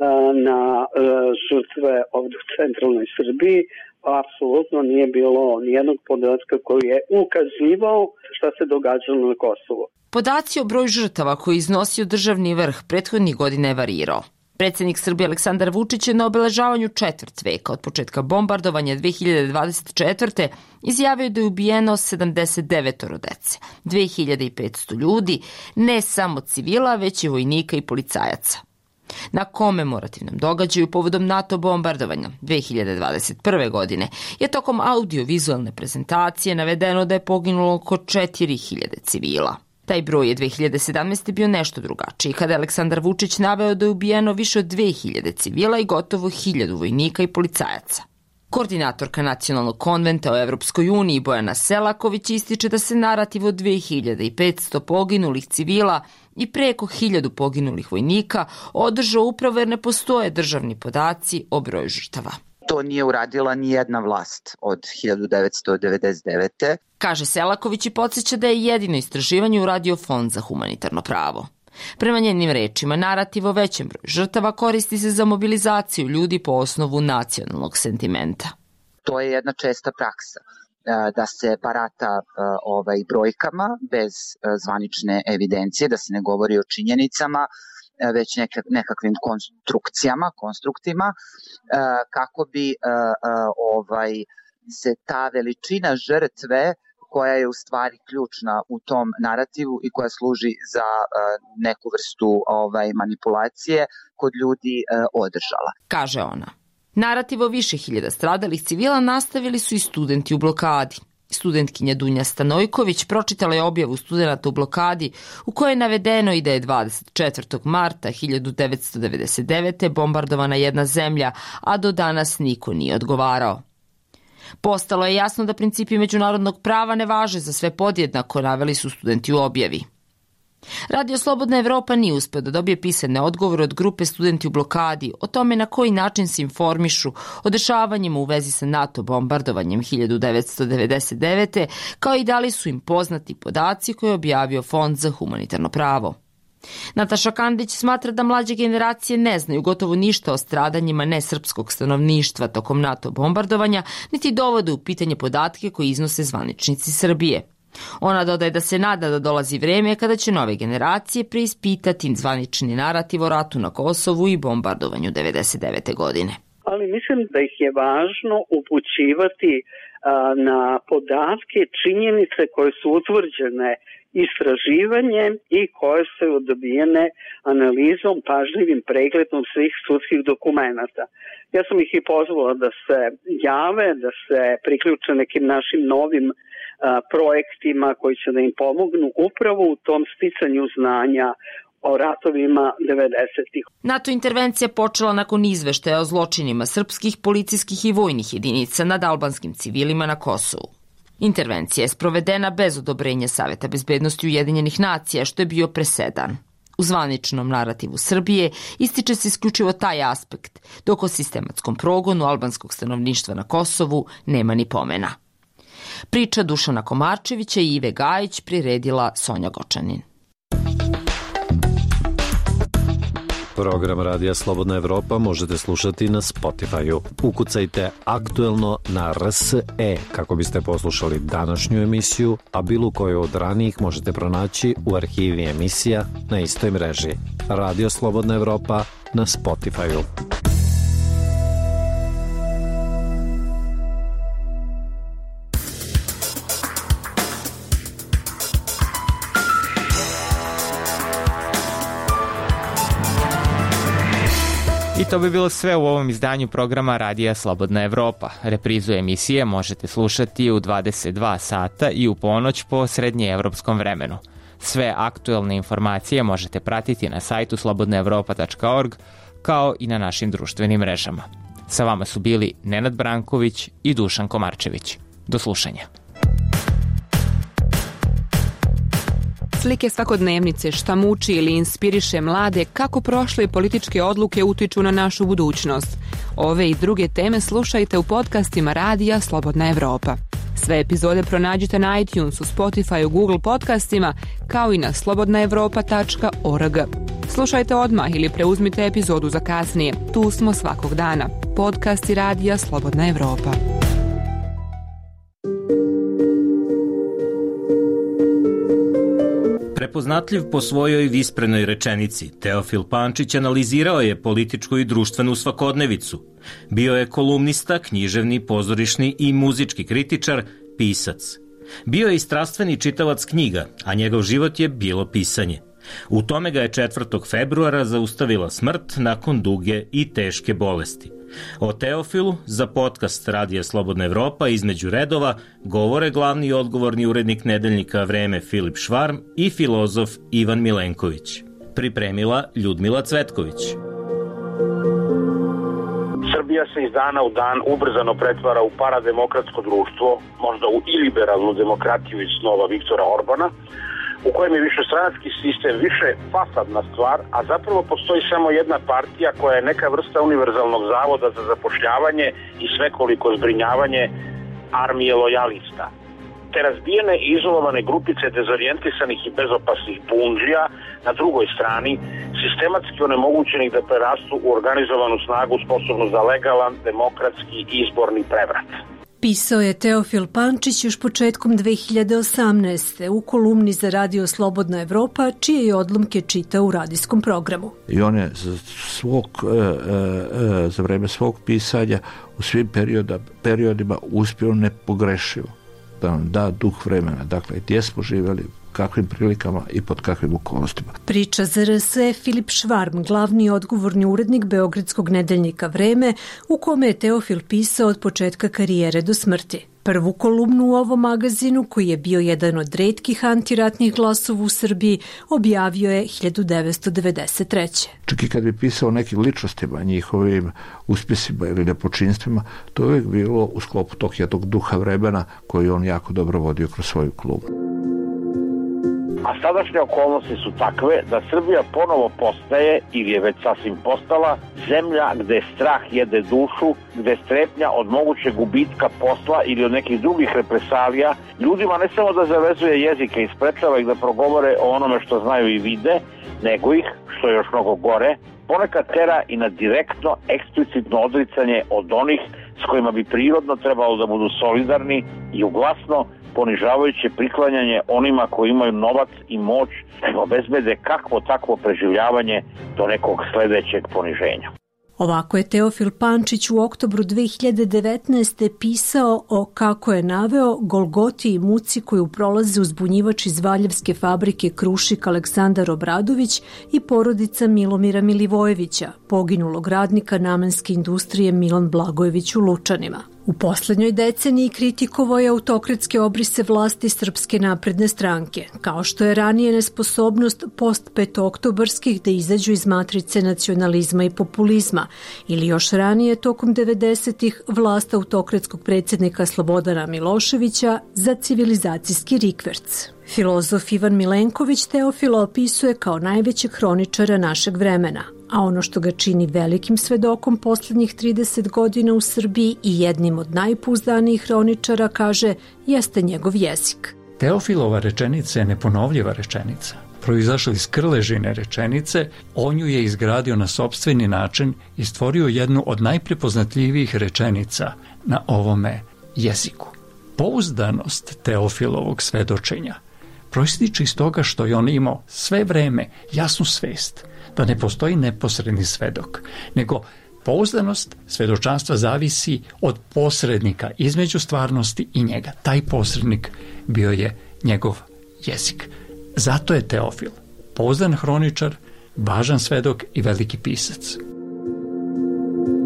na a, žrtve ovdje u centralnoj Srbiji. Apsolutno nije bilo nijednog podatka koji je ukazivao šta se događalo na Kosovu. Podaci o broju žrtava koji je iznosio državni vrh prethodnih godina je varirao. Predsjednik Srbije Aleksandar Vučić je na obeležavanju četvrt veka od početka bombardovanja dve hiljade dvadeset četvrte izjavio da je ubijeno sedamdeset devet dece, dve hiljade petsto ljudi, ne samo civila, već i vojnika i policajaca. Na komemorativnom događaju povodom NATO bombardovanja dve hiljade dvadeset prve. godine je tokom audio-vizualne prezentacije navedeno da je poginulo oko četiri hiljade civila. Taj broj je dve hiljade sedamnaeste. bio nešto drugačiji, kada je Aleksandar Vučić naveo da je ubijeno više od dve hiljade civila i gotovo hiljadu vojnika i policajaca. Koordinatorka Nacionalnog konventa o Evropskoj uniji Bojana Selaković ističe da se narativ od dve hiljade petsto poginulih civila i preko hiljadu poginulih vojnika održao upravo jer ne postoje državni podaci o broju žrtava. To nije uradila ni jedna vlast od hiljadu devetsto devedeset devete. Kaže Selaković i podsjeća da je jedino istraživanje uradio Fond za humanitarno pravo. Prema njenim rečima, narativ o većem broju žrtava koristi se za mobilizaciju ljudi po osnovu nacionalnog sentimenta. To je jedna česta praksa, da se barata ovaj, brojkama bez zvanične evidencije, da se ne govori o činjenicama, već nekakvim konstrukcijama, konstruktima, kako bi ovaj, se ta veličina žrtve koja je u stvari ključna u tom narativu i koja služi za neku vrstu ovaj, manipulacije kod ljudi održala. Kaže ona. Narativ o više hiljada stradalih civila nastavili su i studenti u blokadi. Studentkinja Dunja Stanojković pročitala je objavu studenata u blokadi u kojoj je navedeno i da je dvadeset četvrtog marta hiljadu devetsto devedeset devete. bombardovana jedna zemlja, a do danas niko nije odgovarao. Postalo je jasno da principi međunarodnog prava ne važe za sve podjednako, naveli su studenti u objavi. Radio Slobodna Evropa nije uspeo da dobije pisane odgovore od grupe Studenti u blokadi o tome na koji način se informišu o dešavanjima u vezi sa NATO bombardovanjem hiljadu devetsto devedeset devete. kao i da li su im poznati podaci koje je objavio Fond za humanitarno pravo. Nataša Kandić smatra da mlađe generacije ne znaju gotovo ništa o stradanjima nesrpskog stanovništva tokom NATO bombardovanja, niti dovode u pitanje podatke koje iznose zvaničnici Srbije. Ona dodaje da se nada da dolazi vreme kada će nove generacije preispitati zvanični narativ o ratu na Kosovu i bombardovanju devedeset devete. godine. Ali mislim da ih je važno upućivati a, na podatke, činjenice koje su utvrđene istraživanjem i koje su dobijene analizom, pažljivim pregledom svih sudskih dokumenata. Ja sam ih i pozvala da se jave, da se priključe nekim našim novim a, projektima koji će da im pomognu upravo u tom sticanju znanja o ratovima devedesetih. NATO intervencija počela nakon izveštaja o zločinima srpskih policijskih i vojnih jedinica nad albanskim civilima na Kosovu. Intervencija je sprovedena bez odobrenja Saveta bezbednosti Ujedinjenih nacija, što je bio presedan. U zvaničnom narativu Srbije ističe se isključivo taj aspekt, dok o sistematskom progonu albanskog stanovništva na Kosovu nema ni pomena. Priča Dušana Komarčevića i Ive Gajić priredila Sonja Gočanin. Program Radija Slobodna Evropa možete slušati na Spotify-u. Ukucajte aktuelno na R S E kako biste poslušali današnju emisiju, a bilo koju od ranijih možete pronaći u arhivi emisija na istoj mreži. Radio Slobodna Evropa na Spotify-u. I to bi bilo sve u ovom izdanju programa Radija Slobodna Evropa. Reprizu emisije možete slušati u dvadeset dva sata i u ponoć po srednjeevropskom vremenu. Sve aktuelne informacije možete pratiti na sajtu slobodna evropa tačka org kao i na našim društvenim mrežama. Sa vama su bili Nenad Branković i Dušan Komarčević. Do slušanja. Slike svakodnevnice, šta muči ili inspiriše mlade, kako prošle političke odluke utiču na našu budućnost. Ove i druge teme slušajte u podcastima Radija Slobodna Evropa. Sve epizode pronađite na iTunesu, Spotifyu, Google podcastima, kao i na slobodna evropa tačka org. Slušajte odmah ili preuzmite epizodu za kasnije. Tu smo svakog dana. Podcasti Radija Slobodna Evropa. Prepoznatljiv po svojoj visprenoj rečenici, Teofil Pančić analizirao je političku i društvenu svakodnevicu. Bio je kolumnista, književni, pozorišni i muzički kritičar, pisac. Bio je i strastveni čitalac knjiga, a njegov život je bilo pisanje. U tome ga je četvrtog februara zaustavila smrt nakon duge i teške bolesti. O Teofilu za podcast Radija Slobodna Evropa između redova govore glavni i odgovorni urednik nedeljnika Vreme Filip Švarm i filozof Ivan Milenković. Pripremila Ljudmila Cvetković. Srbija se iz dana u dan ubrzano pretvara u parademokratsko društvo, možda u iliberalnu demokratiju iz snova Viktora Orbana, u kojem je višestranski sistem više fasadna stvar, a zapravo postoji samo jedna partija koja je neka vrsta univerzalnog zavoda za zapošljavanje i svekoliko zbrinjavanje armije lojalista. Te razbijene i izolovane grupice dezorijentisanih i bezopasnih bundžija na drugoj strani, sistematski onemogućenih da prerastu u organizovanu snagu sposobnu za legalan, demokratski izborni prevrat. Pisao je Teofil Pančić još početkom dve hiljade osamnaeste. u kolumni za Radio Slobodna Evropa, čije je odlomke čitao u radijskom programu. I on je za, svog, za vreme svog pisanja u svim perioda, periodima uspio nepogrešivo da nam da duh vremena. Dakle, gdje smo živjeli, kakvim prilikama i pod kakvim okolnostima. Priča za R S E Filip Švarm, glavni i odgovorni urednik beogradskog nedeljnika Vreme, u kome je Teofil pisao od početka karijere do smrti. Prvu kolumnu u ovom magazinu, koji je bio jedan od retkih antiratnih glasova u Srbiji, objavio je hiljadu devetsto devedeset treće. Čak i kad bi pisao o nekim ličnostima, njihovim uspjesima ili nepočinstvima, to je uvijek bilo u sklopu tog jednog duha vremena koji on jako dobro vodio kroz svoju kolumnu. A sadašnje okolnosti su takve da Srbija ponovo postaje, ili je već sasvim postala, zemlja gde strah jede dušu, gde strepnja od mogućeg gubitka posla ili od nekih drugih represalija ljudima ne samo da zavezuje jezike i sprečava ih da progovore o onome što znaju i vide, nego ih, što je još mnogo gore, ponekad tera i na direktno, eksplicitno odricanje od onih s kojima bi prirodno trebalo da budu solidarni i uglasno ponižavajuće priklanjanje onima koji imaju novac i moć da obezbede kakvo takvo preživljavanje do nekog sledećeg poniženja. Ovako je Teofil Pančić u oktobru dve hiljade devetnaeste. pisao o, kako je naveo, golgoti i muci koju prolaze uzbunjivač iz Valjevske fabrike Krušik Aleksandar Obradović i porodica Milomira Milivojevića, poginulog radnika namenske industrije Milan Blagojević u Lučanima. U poslednjoj deceniji kritikovao je autokratske obrise vlasti Srpske napredne stranke, kao što je ranije nesposobnost post-petooktobarskih da izađu iz matrice nacionalizma i populizma, ili još ranije tokom devedesetih vlast autokratskog predsjednika Slobodana Miloševića za civilizacijski rikverc. Filozof Ivan Milenković Teofila opisuje kao najvećeg hroničara našeg vremena, a ono što ga čini velikim svedokom posljednjih trideset godina u Srbiji i jednim od najpouzdanijih hroničara, kaže, jeste njegov jezik. Teofilova rečenica je neponovljiva rečenica. Proizašla iz krležine rečenice, on ju je izgradio na sopstveni način i stvorio jednu od najprepoznatljivijih rečenica na ovome jeziku. Pouzdanost Teofilovog svedočenja proističe iz toga što je on imao sve vreme jasnu svest da ne postoji neposredni svedok, nego pouzdanost svedočanstva zavisi od posrednika između stvarnosti i njega. Taj posrednik bio je njegov jezik. Zato je Teofil pouzdan hroničar, važan svedok i veliki pisac.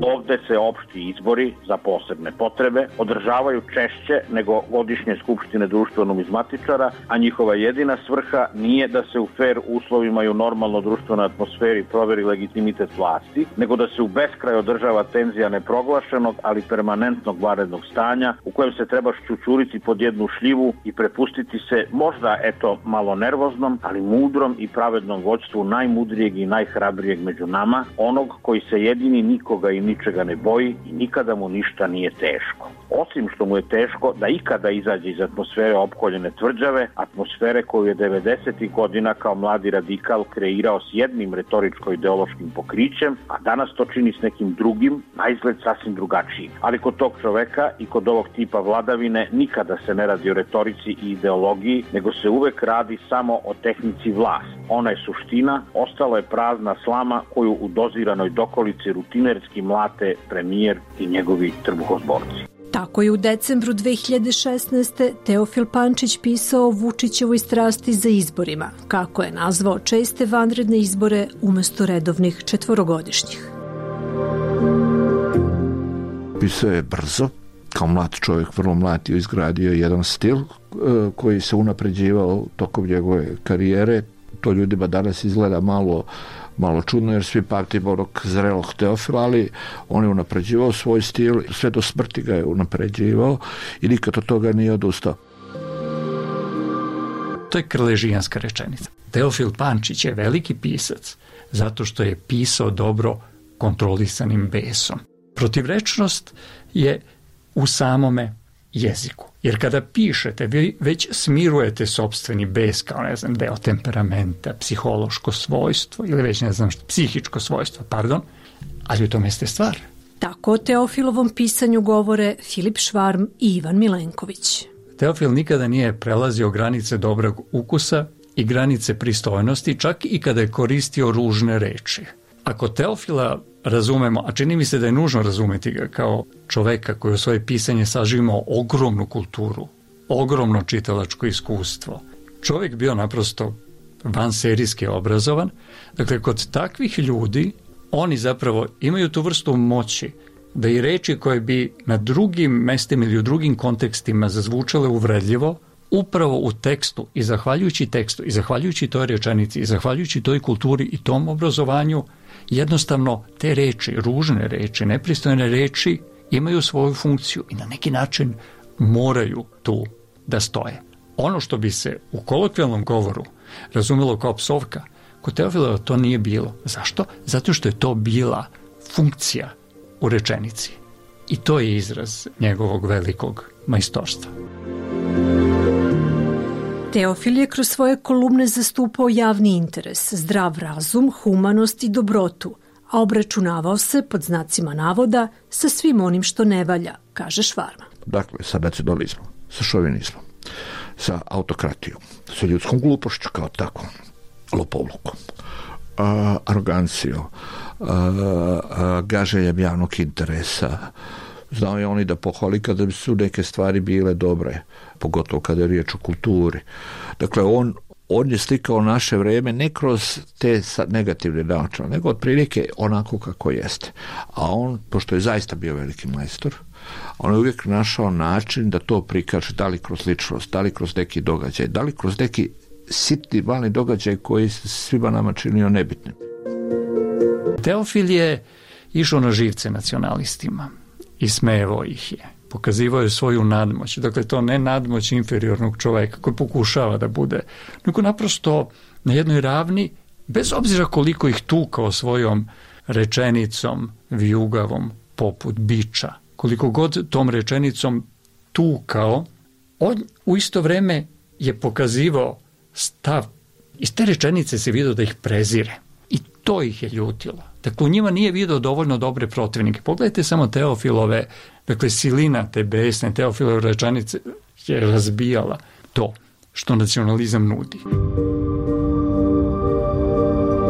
Ovde se opšti izbori za posebne potrebe održavaju češće nego godišnje skupštine društveno-numizmatičara, a njihova jedina svrha nije da se u fer uslovima i u normalno društvenoj atmosferi proveri legitimitet vlasti, nego da se u beskraj održava tenzija neproglašenog, ali permanentnog vanrednog stanja u kojem se treba šćućuriti pod jednu šljivu i prepustiti se možda, eto, malo nervoznom, ali mudrom i pravednom vođstvu najmudrijeg i najhrabrijeg među nama, onog koji se jedini nikoga i ničega ne boji i nikada mu ništa nije teško. Osim što mu je teško da ikada izađe iz atmosfere opkoljene tvrđave, atmosfere koju je devedesetih godina kao mladi radikal kreirao s jednim retoričko-ideološkim pokrićem, a danas to čini s nekim drugim, na izgled sasvim drugačijim. Ali kod tog čoveka i kod ovog tipa vladavine nikada se ne radi o retorici i ideologiji, nego se uvek radi samo o tehnici vlasti. Ona je suština, ostala je prazna slama koju u doziranoj dokolici rutinerski mlate premijer i njegovi trbuhozborci. Tako je u decembru dve hiljade šesnaeste. Teofil Pančić pisao o Vučićevoj strasti za izborima, kako je nazvao česte vanredne izbore umesto redovnih četvorogodišnjih. Pisao je brzo, kao mlad čovjek, vrlo mlad, je izgradio jedan stil koji se unapređivao tokom njegove karijere. To ljudima danas izgleda malo malo čudno jer svi pamtimo onog zrelog Teofila, ali on je unapređivao svoj stil, sve do smrti ga je unapređivao i nikad od toga nije odustao. To je krležijanska rečenica. Teofil Pančić je veliki pisac zato što je pisao dobro kontrolisanim besom. Protivrečnost je u samome jeziku. Jer kada pišete, vi već smirujete sopstveni bes kao, ne znam, deo temperamenta, psihološko svojstvo ili već, ne znam, psihičko svojstvo, pardon, ali u tome ste stvar. Tako o Teofilovom pisanju govore Filip Švarm i Ivan Milenković. Teofil nikada nije prelazio granice dobrog ukusa i granice pristojnosti, čak i kada je koristio ružne reči. Ako Teofila razumemo, a čini mi se da je nužno razumeti ga kao čoveka koji u svoje pisanje saživimo ogromnu kulturu, ogromno čitalačko iskustvo. Čovjek bio naprosto vanserijski obrazovan. Dakle, kod takvih ljudi oni zapravo imaju tu vrstu moći da i reči koje bi na drugim mestima ili u drugim kontekstima zazvučale uvredljivo, upravo u tekstu i zahvaljujući tekstu i zahvaljujući toj rečenici i zahvaljujući toj kulturi i tom obrazovanju, jednostavno te reči, ružne reči, nepristojne reči imaju svoju funkciju i na neki način moraju tu da stoje. Ono što bi se u kolokvijalnom govoru razumelo kao psovka, kod Teofila to nije bilo. Zašto? Zato što je to bila funkcija u rečenici. I to je izraz njegovog velikog majstorstva. Teofil je kroz svoje kolumne zastupao javni interes, zdrav razum, humanost i dobrotu, a obračunavao se, pod znacima navoda, sa svim onim što ne valja, kaže Švarma. Dakle, sa nacionalizmom, sa šovinizmom, sa autokratijom, sa ljudskom glupošću kao tako, lopovlukom, a, arogancijom, a, a, gaženjem javnog interesa. Znao je oni da pohvali kada su neke stvari bile dobre, pogotovo kada je riječ o kulturi. Dakle, on, on je slikao naše vreme ne kroz te negativne načine, nego otprilike onako kako jeste. A on, pošto je zaista bio veliki majstor, on je uvijek našao način da to prikaže, da li kroz ličnost, da li kroz neki događaj, da li kroz neki sitni, mali događaj koji se svima nama činio nebitnim. Teofil je išao na živce nacionalistima i smejevao ih je. Pokazivao je svoju nadmoć. Dakle, to ne nadmoć inferiornog čoveka koji pokušava da bude, nego naprosto na jednoj ravni, bez obzira koliko ih tukao svojom rečenicom vijugavom poput biča, koliko god tom rečenicom tukao, on u isto vreme je pokazivao stav. Iz te rečenice se vidio da ih prezire. I to ih je ljutilo. Dakle, u njima nije vidio dovoljno dobre protivnike. Pogledajte samo Teofilove, dakle, silina te besne Teofilove rečenice je razbijala to što nacionalizam nudi.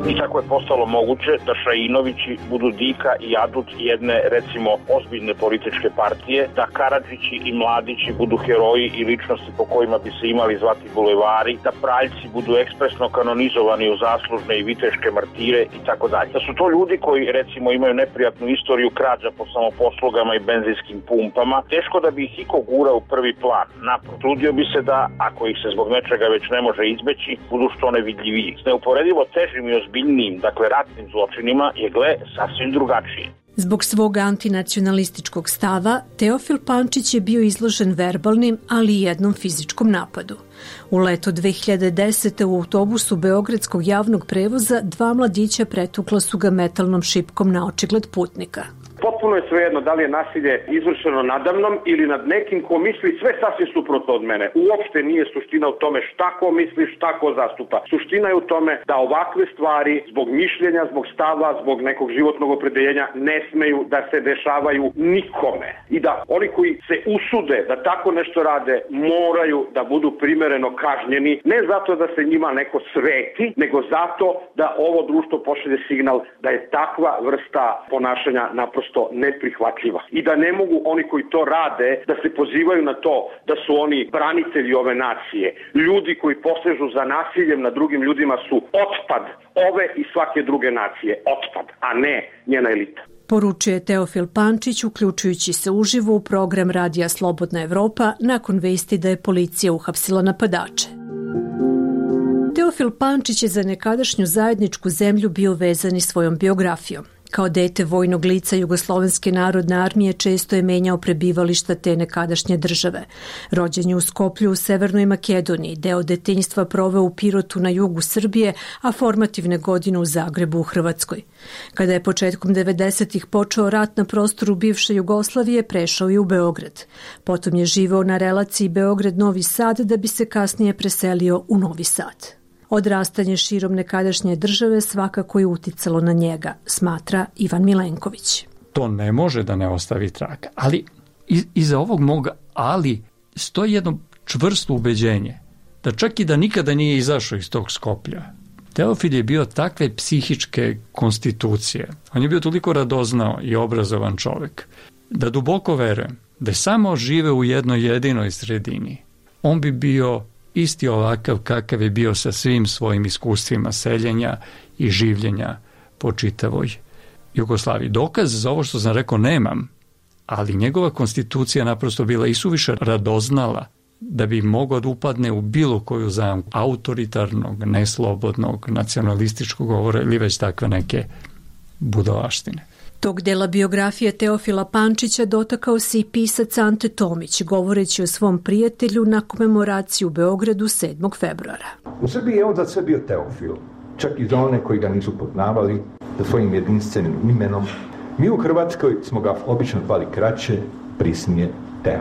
I tako je postalo moguće da Šajinovići budu dika i adut jedne, recimo, ozbiljne političke partije, da Karadžići i Mladići budu heroji i ličnosti po kojima bi se imali zvati bulevari, da Praljci budu ekspresno kanonizovani u zaslužne i viteške martire i tako dalje. Da su to ljudi koji, recimo, imaju neprijatnu istoriju krađa po samoposlugama i benzinskim pumpama, teško da bi ih iko gura u prvi plan. Naprotiv, trudio bi se da, ako ih se zbog nečega već ne može izbeći, budu što nevidljiviji. S neuporedivo težim i ozbiljnijim, dakle ratnim zločinima, je gle sasvim drugačije. Zbog svog antinacionalističkog stava, Teofil Pančić je bio izložen verbalnim, ali i jednom fizičkom napadu. U leto dve hiljade desete. u autobusu Beogradskog javnog prevoza dva mladića pretukla su ga metalnom šipkom na očigled putnika. Potpuno je svejedno da li je nasilje izvršeno nadamnom ili nad nekim ko misli sve sasvim suprotno od mene. Uopšte nije suština u tome šta ko misli, šta ko zastupa. Suština je u tome da ovakve stvari zbog mišljenja, zbog stava, zbog nekog životnog opredeljenja ne smeju da se dešavaju nikome. I da oni koji se usude da tako nešto rade moraju da budu primereno kažnjeni, ne zato da se njima neko sveti, nego zato da ovo društvo pošalje signal da je takva vrsta ponašanja naprosto neprihvatljiva i da ne mogu oni koji to rade da se pozivaju na to da su oni branitelji ove nacije. Ljudi koji posežu za nasiljem nad drugim ljudima su otpad ove i svake druge nacije. Otpad, a ne njena elita. Poručuje Teofil Pančić, uključujući se uživo u program Radija Slobodna Evropa nakon vesti da je policija uhapsila napadače. Teofil Pančić je za nekadašnju zajedničku zemlju bio vezan i svojom biografijom. Kao dete vojnog lica Jugoslovenske narodne armije često je menjao prebivališta te nekadašnje države. Rođen je u Skoplju u Severnoj Makedoniji, deo detinjstva proveo u Pirotu na jugu Srbije, a formativne godine u Zagrebu u Hrvatskoj. Kada je početkom devedesetih počeo rat na prostoru bivše Jugoslavije, prešao je u Beograd. Potom je živeo na relaciji Beograd-Novi Sad da bi se kasnije preselio u Novi Sad. Odrastanje širom nekadašnje države svakako je uticalo na njega, smatra Ivan Milenković. To ne može da ne ostavi trag, ali iza ovog moga ali stoji jedno čvrsto ubeđenje da čak i da nikada nije izašao iz tog Skoplja. Teofil je bio takve psihičke konstitucije, on je bio toliko radoznao i obrazovan čovjek, da duboko verujem da je samo žive u jednoj jedinoj sredini. On bi bio isti ovakav kakav je bio sa svim svojim iskustvima seljenja i življenja po čitavoj Jugoslaviji. Dokaz za ovo što sam rekao nemam, ali njegova konstitucija naprosto bila isuviše radoznala da bi mogao da upadne u bilo koju zamku autoritarnog, neslobodnog, nacionalističkog govora ili već takve neke budalaštine. Tog dela biografije Teofila Pančića dotakao se i pisac Ante Tomić, govoreći o svom prijatelju na komemoraciji u Beogradu sedmog februara. U Srbiji je on za sve bio Teofil, čak i za one koji ga nisu poznavali sa svojim jedinstvenim imenom. Mi u Hrvatskoj smo ga obično zvali kraće, prisnije Teo.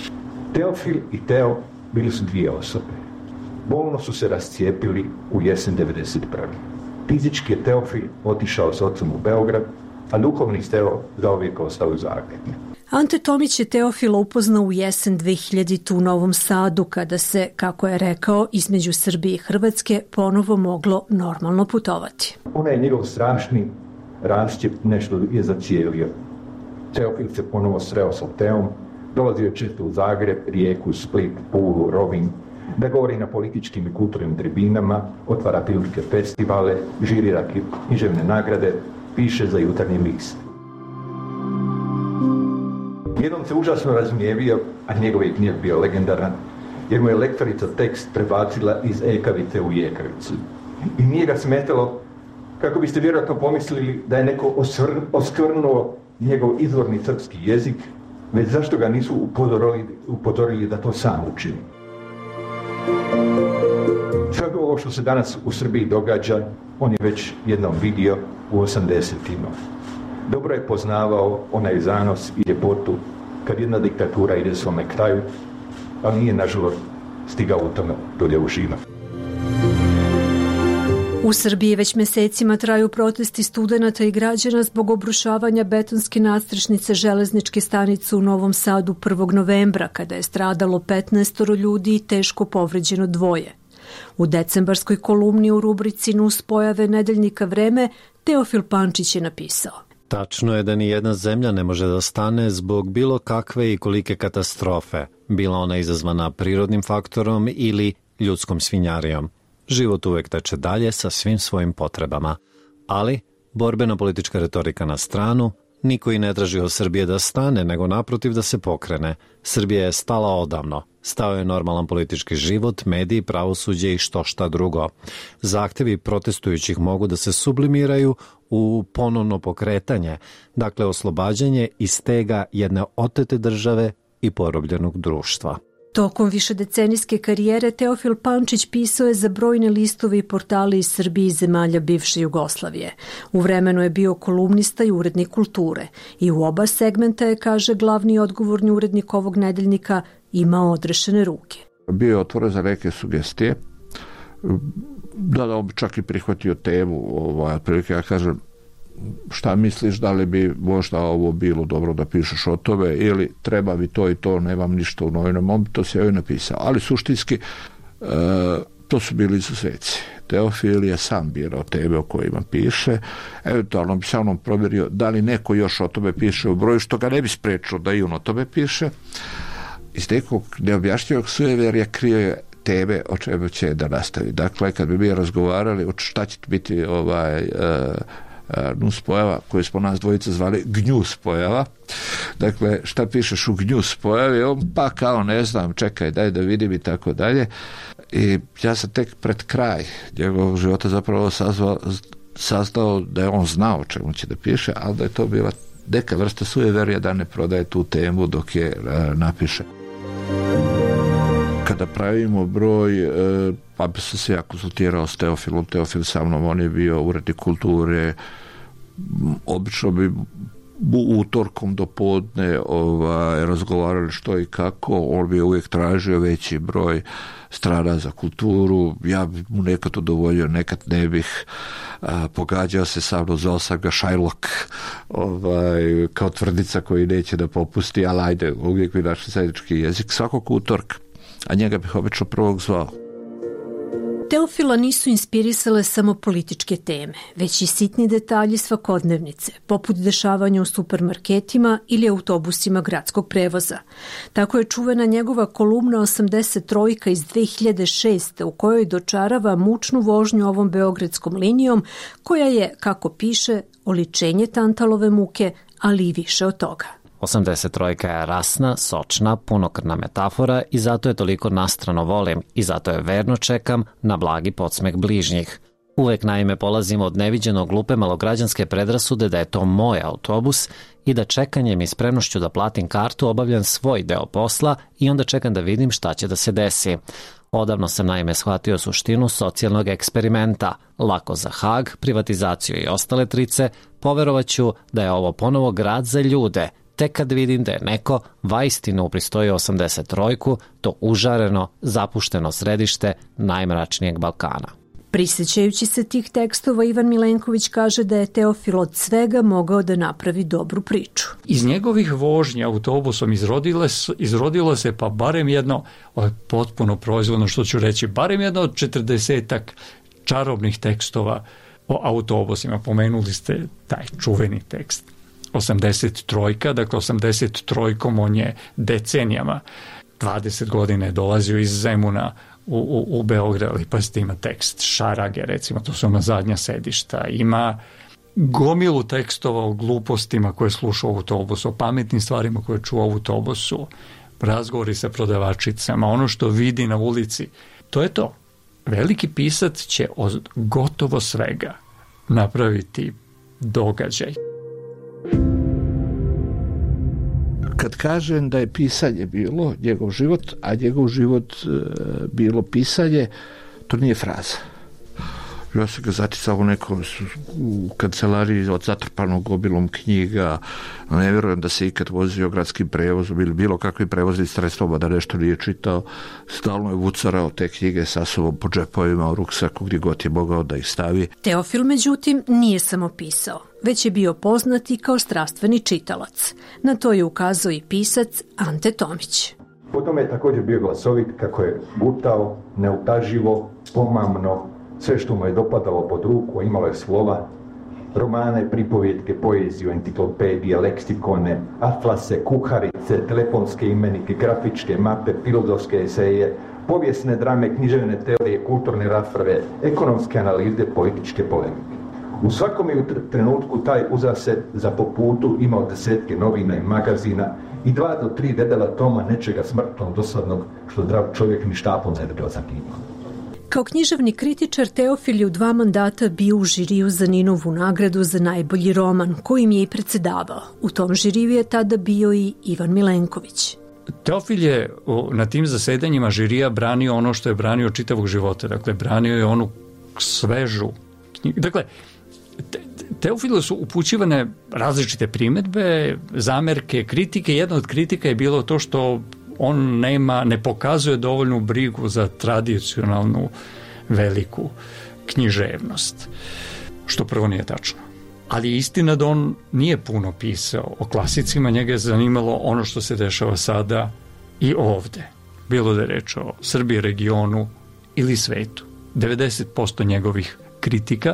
Teofil i Teo bili su dvije osobe. Bolno su se rascijepili u jesen devedeset prve. Fizički je Teofil otišao s ocom u Beograd, a duhovni Teo zauvijek ostao u Zagrebu. Ante Tomić je Teofila upoznao u jesen dve hiljadite. u Novom Sadu, kada se, kako je rekao, između Srbije i Hrvatske ponovo moglo normalno putovati. Onaj njegov strašni rascijep nešto je zacijelio. Teofil se ponovo sreo sa Teom, dolazio je često u Zagreb, Rijeku, Split, Pulu, Rovinj, da govori na političkim i kulturnim tribinama, otvara filmske festivale, žirira književne nagrade, piše za Jutarnji list. Jednom se užasno razgnjevio, a njegov je knjig bio legendaran, jer mu je lektorica tekst prebacila iz ekavice u jekavicu. I nije ga smetalo, kako biste vjerojatno pomislili da je neko osvr, oskvrnuo njegov izvorni srpski jezik, već zašto ga nisu upozorili, upozorili da to sam učini. Sve ovo što se danas u Srbiji događa, on je već jednom vidio u osamdesetima. Dobro je poznavao onaj zanos i ljepotu kad jedna diktatura ide svome kraju, ali nije nažalost stigao u tome dolje uživa. U Srbiji već mesecima traju protesti studenata i građana zbog obrušavanja betonske nadstrešnice železničke stanice u Novom Sadu prvog novembra, kada je stradalo petnaestoro ljudi i teško povređeno dvoje. U decembarskoj kolumni u rubrici Nuspojave nedeljnika Vreme Teofil Pančić je napisao: Tačno je da ni jedna zemlja ne može da stane zbog bilo kakve i kolike katastrofe, bila ona izazvana prirodnim faktorom ili ljudskom svinjarijom. Život uvek teče dalje sa svim svojim potrebama. Ali, borbena politička retorika na stranu, niko i ne traži od Srbije da stane, nego naprotiv da se pokrene. Srbija je stala odavno. Stao je normalan politički život, mediji, pravosuđe i što šta drugo. Zahtevi protestujućih mogu da se sublimiraju u ponovno pokretanje, dakle oslobađanje i stega jedne otete države i porobljenog društva. Tokom višedecenijske karijere Teofil Pančić pisao je za brojne listove i portale iz Srbije i zemalja bivše Jugoslavije. U vremenu je bio kolumnista i urednik kulture i u oba segmenta je, kaže glavni odgovorni urednik ovog nedeljnika, imao odrešene ruke. Bio je otvoren za neke sugestije, da, da on bi čak i prihvatio temu, ovaj, prilike ja kažem, šta misliš, da li bi možda ovo bilo dobro da pišeš o tome ili treba bi to i to, nemam ništa u novinama, on bi to sve napisao. Ali suštinski e, to su bili izuzeci. Teofil je sam birao teme o kojima piše, eventualno bi sa mnom provjerio da li neko još o tome piše u broju, što ga ne bi sprečilo da i on o tome piše. Iz nekog neobjašnjivog sujeverja krio je teme o čemu će da nastavi. Dakle, kad bi mi razgovarali o šta će biti ovaj e, nuspojava, koju smo nas dvojica zvali gnjus pojava. Dakle, šta pišeš u gnjus pojavi? On pa kao ne znam, čekaj, daj da vidim i tako dalje. I ja sam tek pred kraj njegovog života zapravo sazvao, saznao da je on znao o čemu će da piše, ali da je to bila neka vrsta sujeverja da ne prodaje tu temu dok je a, napiše. Kada pravimo broj, pa bi sam se ja konsultirao s Teofilom, Teofil sa mnom, on je bio urednik kulture, obično bi utorkom do podne ovaj, razgovarali što i kako, on bi uvijek tražio veći broj strana za kulturu, ja bi mu nekad udovoljio, nekad ne bih, a, pogađao se sa mnom, zvao sam ga Shylock, ovaj, kao tvrdica koji neće da popusti, ali ajde, uvijek bi našli zajednički jezik svakog utorka, a njega bih obično prvog zvao. Teofila nisu inspirisale samo političke teme, već i sitni detalji svakodnevnice, poput dešavanja u supermarketima ili autobusima gradskog prevoza. Tako je čuvena njegova kolumna osamdeset tri iz dve hiljade šeste u kojoj dočarava mučnu vožnju ovom beogradskom linijom, koja je, kako piše, oličenje Tantalove muke, ali i više od toga. osamdeset tri je rasna, sočna, punokrvna metafora i zato je toliko nastrano volim i zato je verno čekam na blagi podsmeh bližnjih. Uvek naime polazim od neviđeno glupe malograđanske predrasude da je to moj autobus i da čekanjem i spremnošću da platim kartu obavljam svoj deo posla i onda čekam da vidim šta će da se desi. Odavno sam naime shvatio suštinu socijalnog eksperimenta, lako za Hag, privatizaciju i ostale trice, poverovaću da je ovo ponovo grad za ljude, tek kad vidim da je neko vaistinu upristojio osamdeset tri, to užareno, zapušteno središte najmračnijeg Balkana. Prisjećajući se tih tekstova, Ivan Milenković kaže da je Teofil od svega mogao da napravi dobru priču. Iz njegovih vožnja autobusom izrodile, izrodilo se pa barem jedno, ovo je potpuno proizvodno što ću reći, barem jedno od četrdesetak čarobnih tekstova o autobusima. Pomenuli ste taj čuveni tekst. osamdeset tri, dakle osamdeset tri on je decenijama, dvadeset godine je dolazio iz Zemuna u, u, u Beograd, ali pa ste ima tekst Šarage, recimo, to su ona zadnja sedišta, ima gomilu tekstova o glupostima koje sluša u autobusu, o pametnim stvarima koje čuo u autobusu, razgovori sa prodavačicama, ono što vidi na ulici, to je to. Veliki pisac će od gotovo svega napraviti događaj. Kad kažem da je pisanje bilo njegov život, a njegov život e, bilo pisanje, to nije fraza. Ja sam ga zaticao u nekom u kancelariji od zatrpanog gobilom knjiga. Ne vjerujem da se ikad vozio gradskim prevozom ili bilo kakvim prevoznim sredstvom, da nešto nije čitao. Stalno je vucarao te knjige sa sobom po džepovima u ruksaku gdje god je mogao da ih stavi. Teofil, međutim, nije samo pisao, već je bio poznat i kao strastveni čitalac. Na to je ukazao i pisac Ante Tomić. Po tome je također bio glasovit kako je gutao, neutaživo, pomamno, sve što mu je dopadalo pod ruku, imalo je slova, romane, pripovjetke, poeziju, enciklopedije, leksikone, atlase, kuharice, telefonske imenike, grafičke mape, filozofske eseje, povijesne drame, književne teorije, kulturne rasprave, ekonomske analize, političke polemike. U svakom je trenutku taj uzased za po putu imao desetke novina i magazina i dva do tri debela toma nečega smrtno dosadnog što zdrav čovjek ni štapom ne bi bio zanimao. Kao književni kritičar Teofil je u dva mandata bio u žiriju za Ninovu nagradu za najbolji roman, kojim je i predsedavao. U tom žiriju je tada bio i Ivan Milenković. Teofil je na tim zasedanjima žirija branio ono što je branio čitavog života. Dakle, branio je onu svežu knjigu. Dakle, Teofilu su upućivane različite primedbe, zamerke, kritike. Jedna od kritika je bilo to što on nema, ne pokazuje dovoljnu brigu za tradicionalnu veliku književnost, što prvo nije tačno. Ali je istina da on nije puno pisao o klasicima, njega je zanimalo ono što se dešava sada i ovde. Bilo da je reč o Srbiji, regionu ili svetu. devedeset posto njegovih kritika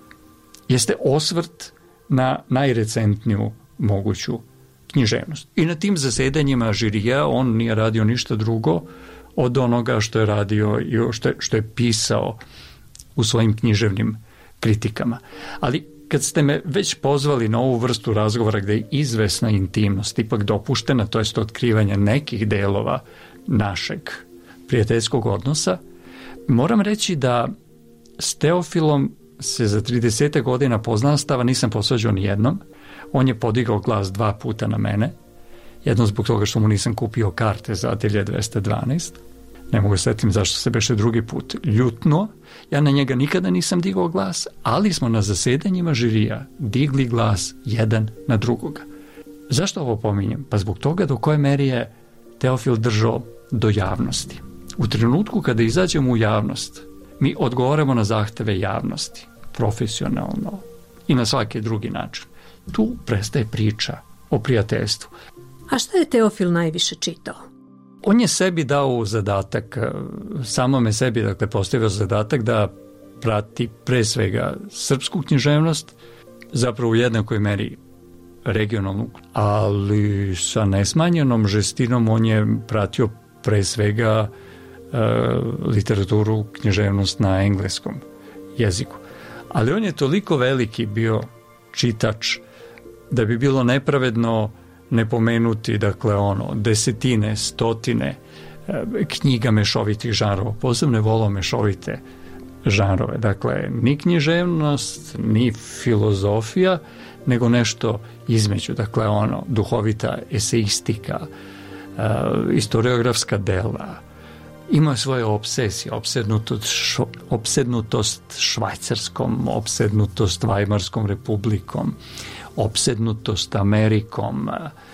jeste osvrt na najrecentniju moguću književnost. I na tim zasedanjima žirija on nije radio ništa drugo od onoga što je radio i što je, što je pisao u svojim književnim kritikama. Ali kad ste me već pozvali na ovu vrstu razgovora gde je izvesna intimnost ipak dopuštena, to jest otkrivanje nekih delova našeg prijateljskog odnosa, moram reći da s Teofilom se za trideset godina poznanstava nisam posvađao ni jednom. On je podigao glas dva puta na mene. Jedno zbog toga što mu nisam kupio karte za Atelje dvesta dvanaest. Ne mogu setim zašto se beše drugi put ljutno. Ja na njega nikada nisam digao glas, ali smo na zasedanjima žirija digli glas jedan na drugoga. Zašto ovo pominjem? Pa zbog toga do koje meri je Teofil držao do javnosti. U trenutku kada izađemo u javnost, mi odgovaramo na zahteve javnosti, profesionalno i na svaki drugi način. Tu prestaje priča o prijateljstvu. A šta je Teofil najviše čitao? On je sebi dao zadatak, samome sebi, dakle, postavio zadatak da prati pre svega srpsku književnost, zapravo u jednakoj meri regionalnu, ali sa nesmanjenom žestinom on je pratio pre svega e, literaturu, književnost na engleskom jeziku. Ali on je toliko veliki bio čitač da bi bilo nepravedno ne pomenuti, dakle, ono, desetine, stotine e, knjiga mešovitih žanrova. Posebno je volao mešovite žanrove. Dakle, ni književnost, ni filozofija, nego nešto između. Dakle, ono, duhovita eseistika, e, historiografska dela. Ima je svoje obsesije, opsednutost, šo, opsednutost Švajcarskom, opsednutost Vajmarskom republikom, opsednutost Amerikom,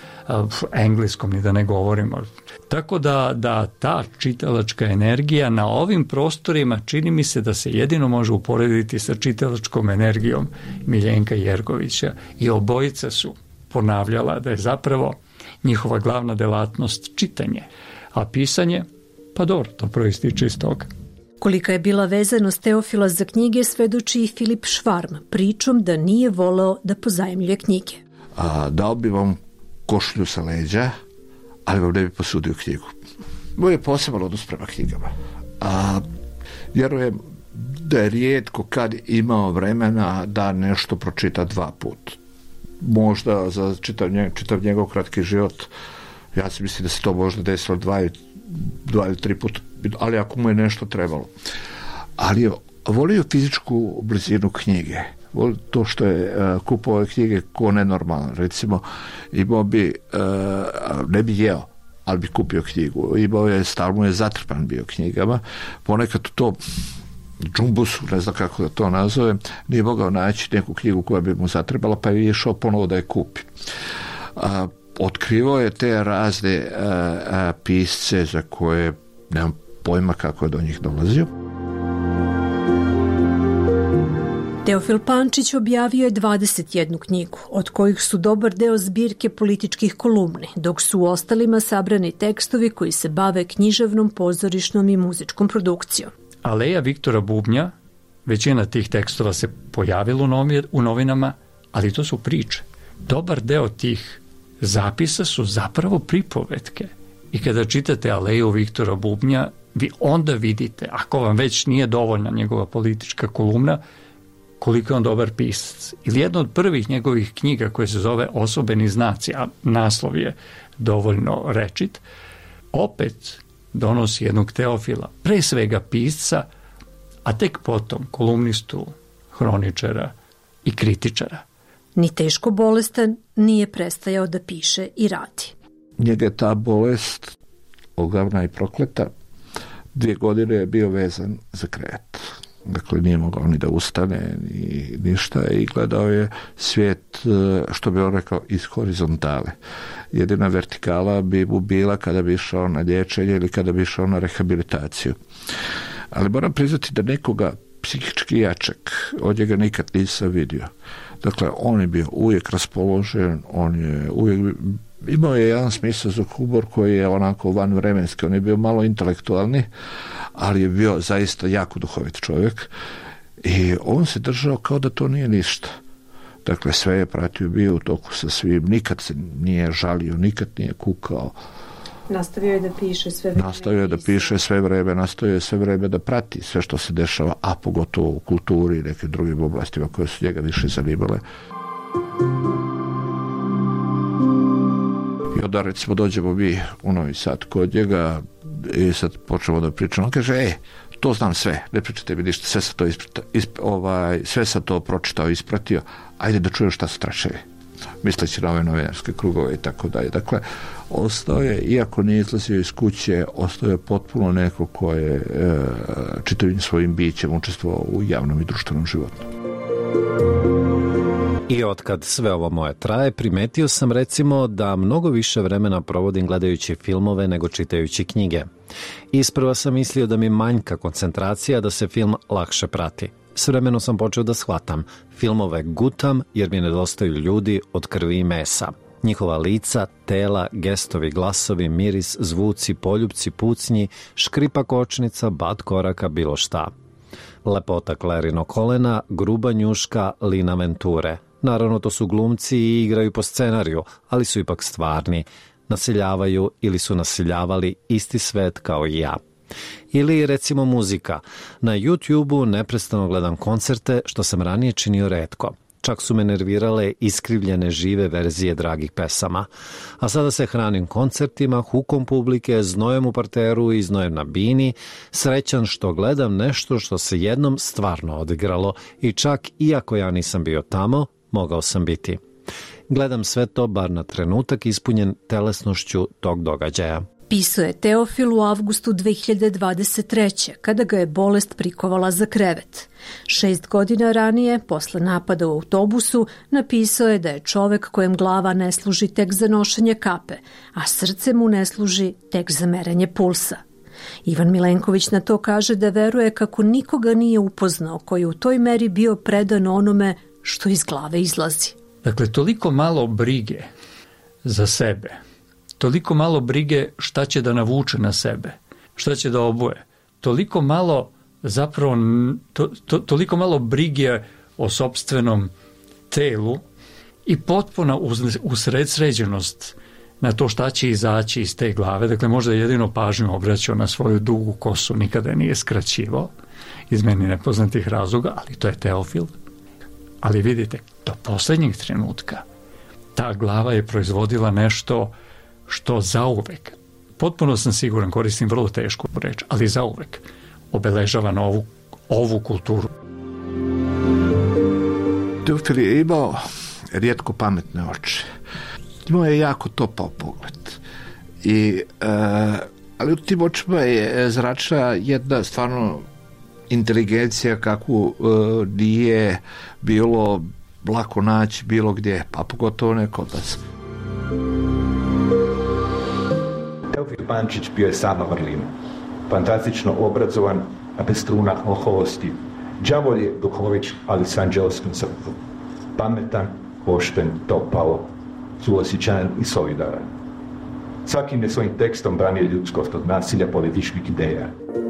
engleskom, ni da ne govorimo. Tako da, da ta čitalačka energija na ovim prostorima čini mi se da se jedino može uporediti sa čitalačkom energijom Miljenka Jergovića i obojica su ponavljala da je zapravo njihova glavna delatnost čitanje, a pisanje, pa dobro, to proističe iz toga. Kolika je bila vezanost Teofila za knjige svedoči i Filip Švarm, pričom da nije voleo da pozajmljuje knjige. A, dao bi vam košulju sa leđa, ali vam ne bi posudio knjigu. Moj je poseban odnos prema knjigama. A, vjerujem da je rijetko kad imao vremena da nešto pročita dva put. Možda za čitav, njeg, čitav njegov kratki život, ja si mislim da se to možda desilo dva, dva ili tri puta, ali ako mu je nešto trebalo. Ali je volio fizičku blizinu knjige. Volio to što je uh, kupovao knjige ko nenormalan. Recimo, imao bi, uh, ne bi jeo, ali bi kupio knjigu. Imao je, stalno je zatrpan bio knjigama. Ponekad to džumbusu, ne znam kako da to nazovem, nije mogao naći neku knjigu koja bi mu zatrebala, pa je išao ponovo da je kupi. Uh, otkrivao je te razne uh, uh, pisce za koje nemam pojma kako je do njih dolazio. Teofil Pančić objavio je dvadeset jednu knjigu, od kojih su dobar deo zbirke političkih kolumni, dok su u ostalima sabrani tekstovi koji se bave književnom, pozorišnom i muzičkom produkcijom. Aleja Viktora Bubnja, većina tih tekstova se pojavila u novinama, ali to su priče. Dobar deo tih zapisa su zapravo pripovetke. I kada čitate Aleju Viktora Bubnja, vi onda vidite, ako vam već nije dovoljna njegova politička kolumna, koliko je on dobar pisac. Ili jedna od prvih njegovih knjiga koja se zove Osobeni znaci, a naslov je dovoljno rečit, opet donosi jednog Teofila, pre svega pisca, a tek potom kolumnistu, hroničara i kritičara. Ni teško bolestan nije prestajao da piše i radi. Njega je ta bolest ogavna i prokleta. Dvije godine je bio vezan za krevet. Dakle, nije mogao ni da ustane, ni ništa i gledao je svijet, što bi on rekao, iz horizontale. Jedina vertikala bi mu bila kada bi išao na liječenje ili kada bi išao na rehabilitaciju. Ali moram priznati da nekoga psihički jačeg od njega nikad nisam vidio. Dakle, on je bio uvijek raspoložen, on je uvijek imao je jedan smisao za humor koji je onako vanvremenski, on je bio malo intelektualni, ali je bio zaista jako duhovit čovjek i on se držao kao da to nije ništa. Dakle, sve je pratio, bio u toku sa svim, nikad se nije žalio, nikad nije kukao. Nastavio je da piše sve vreme. Nastavio je da piše sve vreme, nastavio je sve vreme da prati sve što se dešava, a pogotovo u kulturi i nekim drugim oblastima koje su njega više zanimale. I onda recimo dođemo mi u Novi Sad kod njega i sad počnemo da pričamo. On kaže, e, to znam sve, ne pričate mi ništa, sve sam to, isprita, isp, ovaj, sve sam to pročitao, ispratio, ajde da čujem šta su tračevi. Misleći na ove novinarske krugove i tako dalje. Dakle, ostao je, iako nije izlazio iz kuće, ostao je potpuno neko ko je e, čitavim svojim bićem učestvovao u javnom i društvenom životu. I otkad sve ovo moje traje, primetio sam recimo da mnogo više vremena provodim gledajući filmove nego čitajući knjige. Isprva sam mislio da mi manjka koncentracija, da se film lakše prati. S vremenom sam počeo da shvatam. Filmove gutam jer mi nedostaju ljudi od krvi i mesa. Njihova lica, tela, gestovi, glasovi, miris, zvuci, poljupci, pucnji, škripa kočnica, bat koraka, bilo šta. Lepota Clarino kolena, gruba njuška Lina Venture. Naravno, to su glumci i igraju po scenariju, ali su ipak stvarni. Naseljavaju ili su naseljavali isti svet kao i ja. Ili, recimo, muzika. Na YouTube-u neprestano gledam koncerte, što sam ranije činio retko. Čak su me nervirale iskrivljene žive verzije dragih pesama. A sada se hranim koncertima, hukom publike, znojem u parteru i znojem na bini, srećan što gledam nešto što se jednom stvarno odigralo i čak, iako ja nisam bio tamo, mogao sam biti. Gledam sve to bar na trenutak ispunjen telesnošću tog događaja. Pisao je Teofil u avgustu dve hiljade dvadeset treće. kada ga je bolest prikovala za krevet. Šest godina ranije, posle napada u autobusu, napisao je da je čovek kojem glava ne služi tek za nošenje kape, a srce mu ne služi tek za merenje pulsa. Ivan Milenković na to kaže da veruje kako nikoga nije upoznao koji je u toj meri bio predan onome što iz glave izlazi. Dakle, toliko malo brige za sebe, toliko malo brige šta će da navuče na sebe, šta će da obuje, toliko malo zapravo, to, to, toliko malo brige o sopstvenom telu i potpuna usredsređenost na to šta će izaći iz te glave. Dakle, možda jedino pažnju obraćao na svoju dugu kosu, nikada je nije skraćivao iz meni nepoznatih razloga, ali to je Teofil. Ali vidite, do poslednjeg trenutka ta glava je proizvodila nešto što zauvek, potpuno sam siguran, koristim vrlo tešku reč, ali zauvek obeležava na ovu, ovu kulturu. Teofil je imao rijetko pametne oči. Imao je jako topao pogled. I, e, ali u tim očima je zračila jedna stvarno inteligencija kakvu e, nije bilo lako naći bilo gdje, pa pogotovo ne kod nas. Teofil Pančić bio je sama vrlina. Fantastično obrazovan, a bez truna oholosti. Đavol je duhovit, ali s anđelskom srcem. Pametan, pošten, topao, suosjećajan i solidaran. Svakim je svojim tekstom branio ljudskost od nasilja političkih ideja.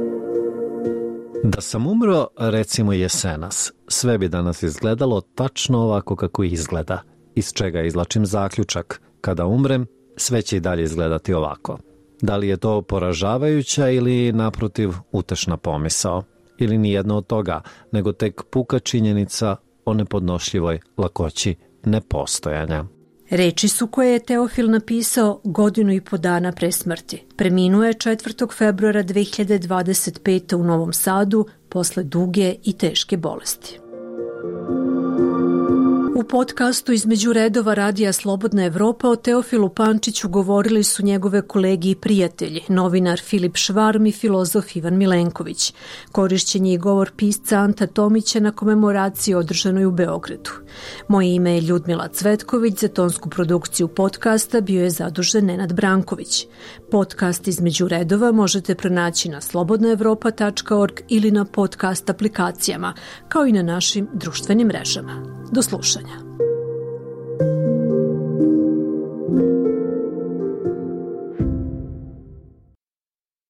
Da sam umro, recimo jesenas, sve bi danas izgledalo tačno ovako kako izgleda, iz čega izlačim zaključak. Kada umrem, sve će i dalje izgledati ovako. Da li je to poražavajuća ili, naprotiv, utešna pomisao? Ili nijedno od toga, nego tek puka činjenica o nepodnošljivoj lakoći nepostojanja. Reči su koje je Teofil napisao godinu i po dana pre smrti. Preminuo je četvrtog februara dve hiljade dvadeset pete. u Novom Sadu posle duge i teške bolesti. U podcastu Između redova Radija Slobodna Evropa o Teofilu Pančiću govorili su njegove kolegi i prijatelji, novinar Filip Švarm i filozof Ivan Milenković. Korišćen je i govor pisca Anta Tomića na komemoraciji održanoj u Beogradu. Moje ime je Ljudmila Cvetković, za tonsku produkciju podcasta bio je zadužen Nenad Branković. Podcast Između redova možete pronaći na slobodna evropa tačka org ili na podcast aplikacijama, kao i na našim društvenim mrežama. Do slušanja.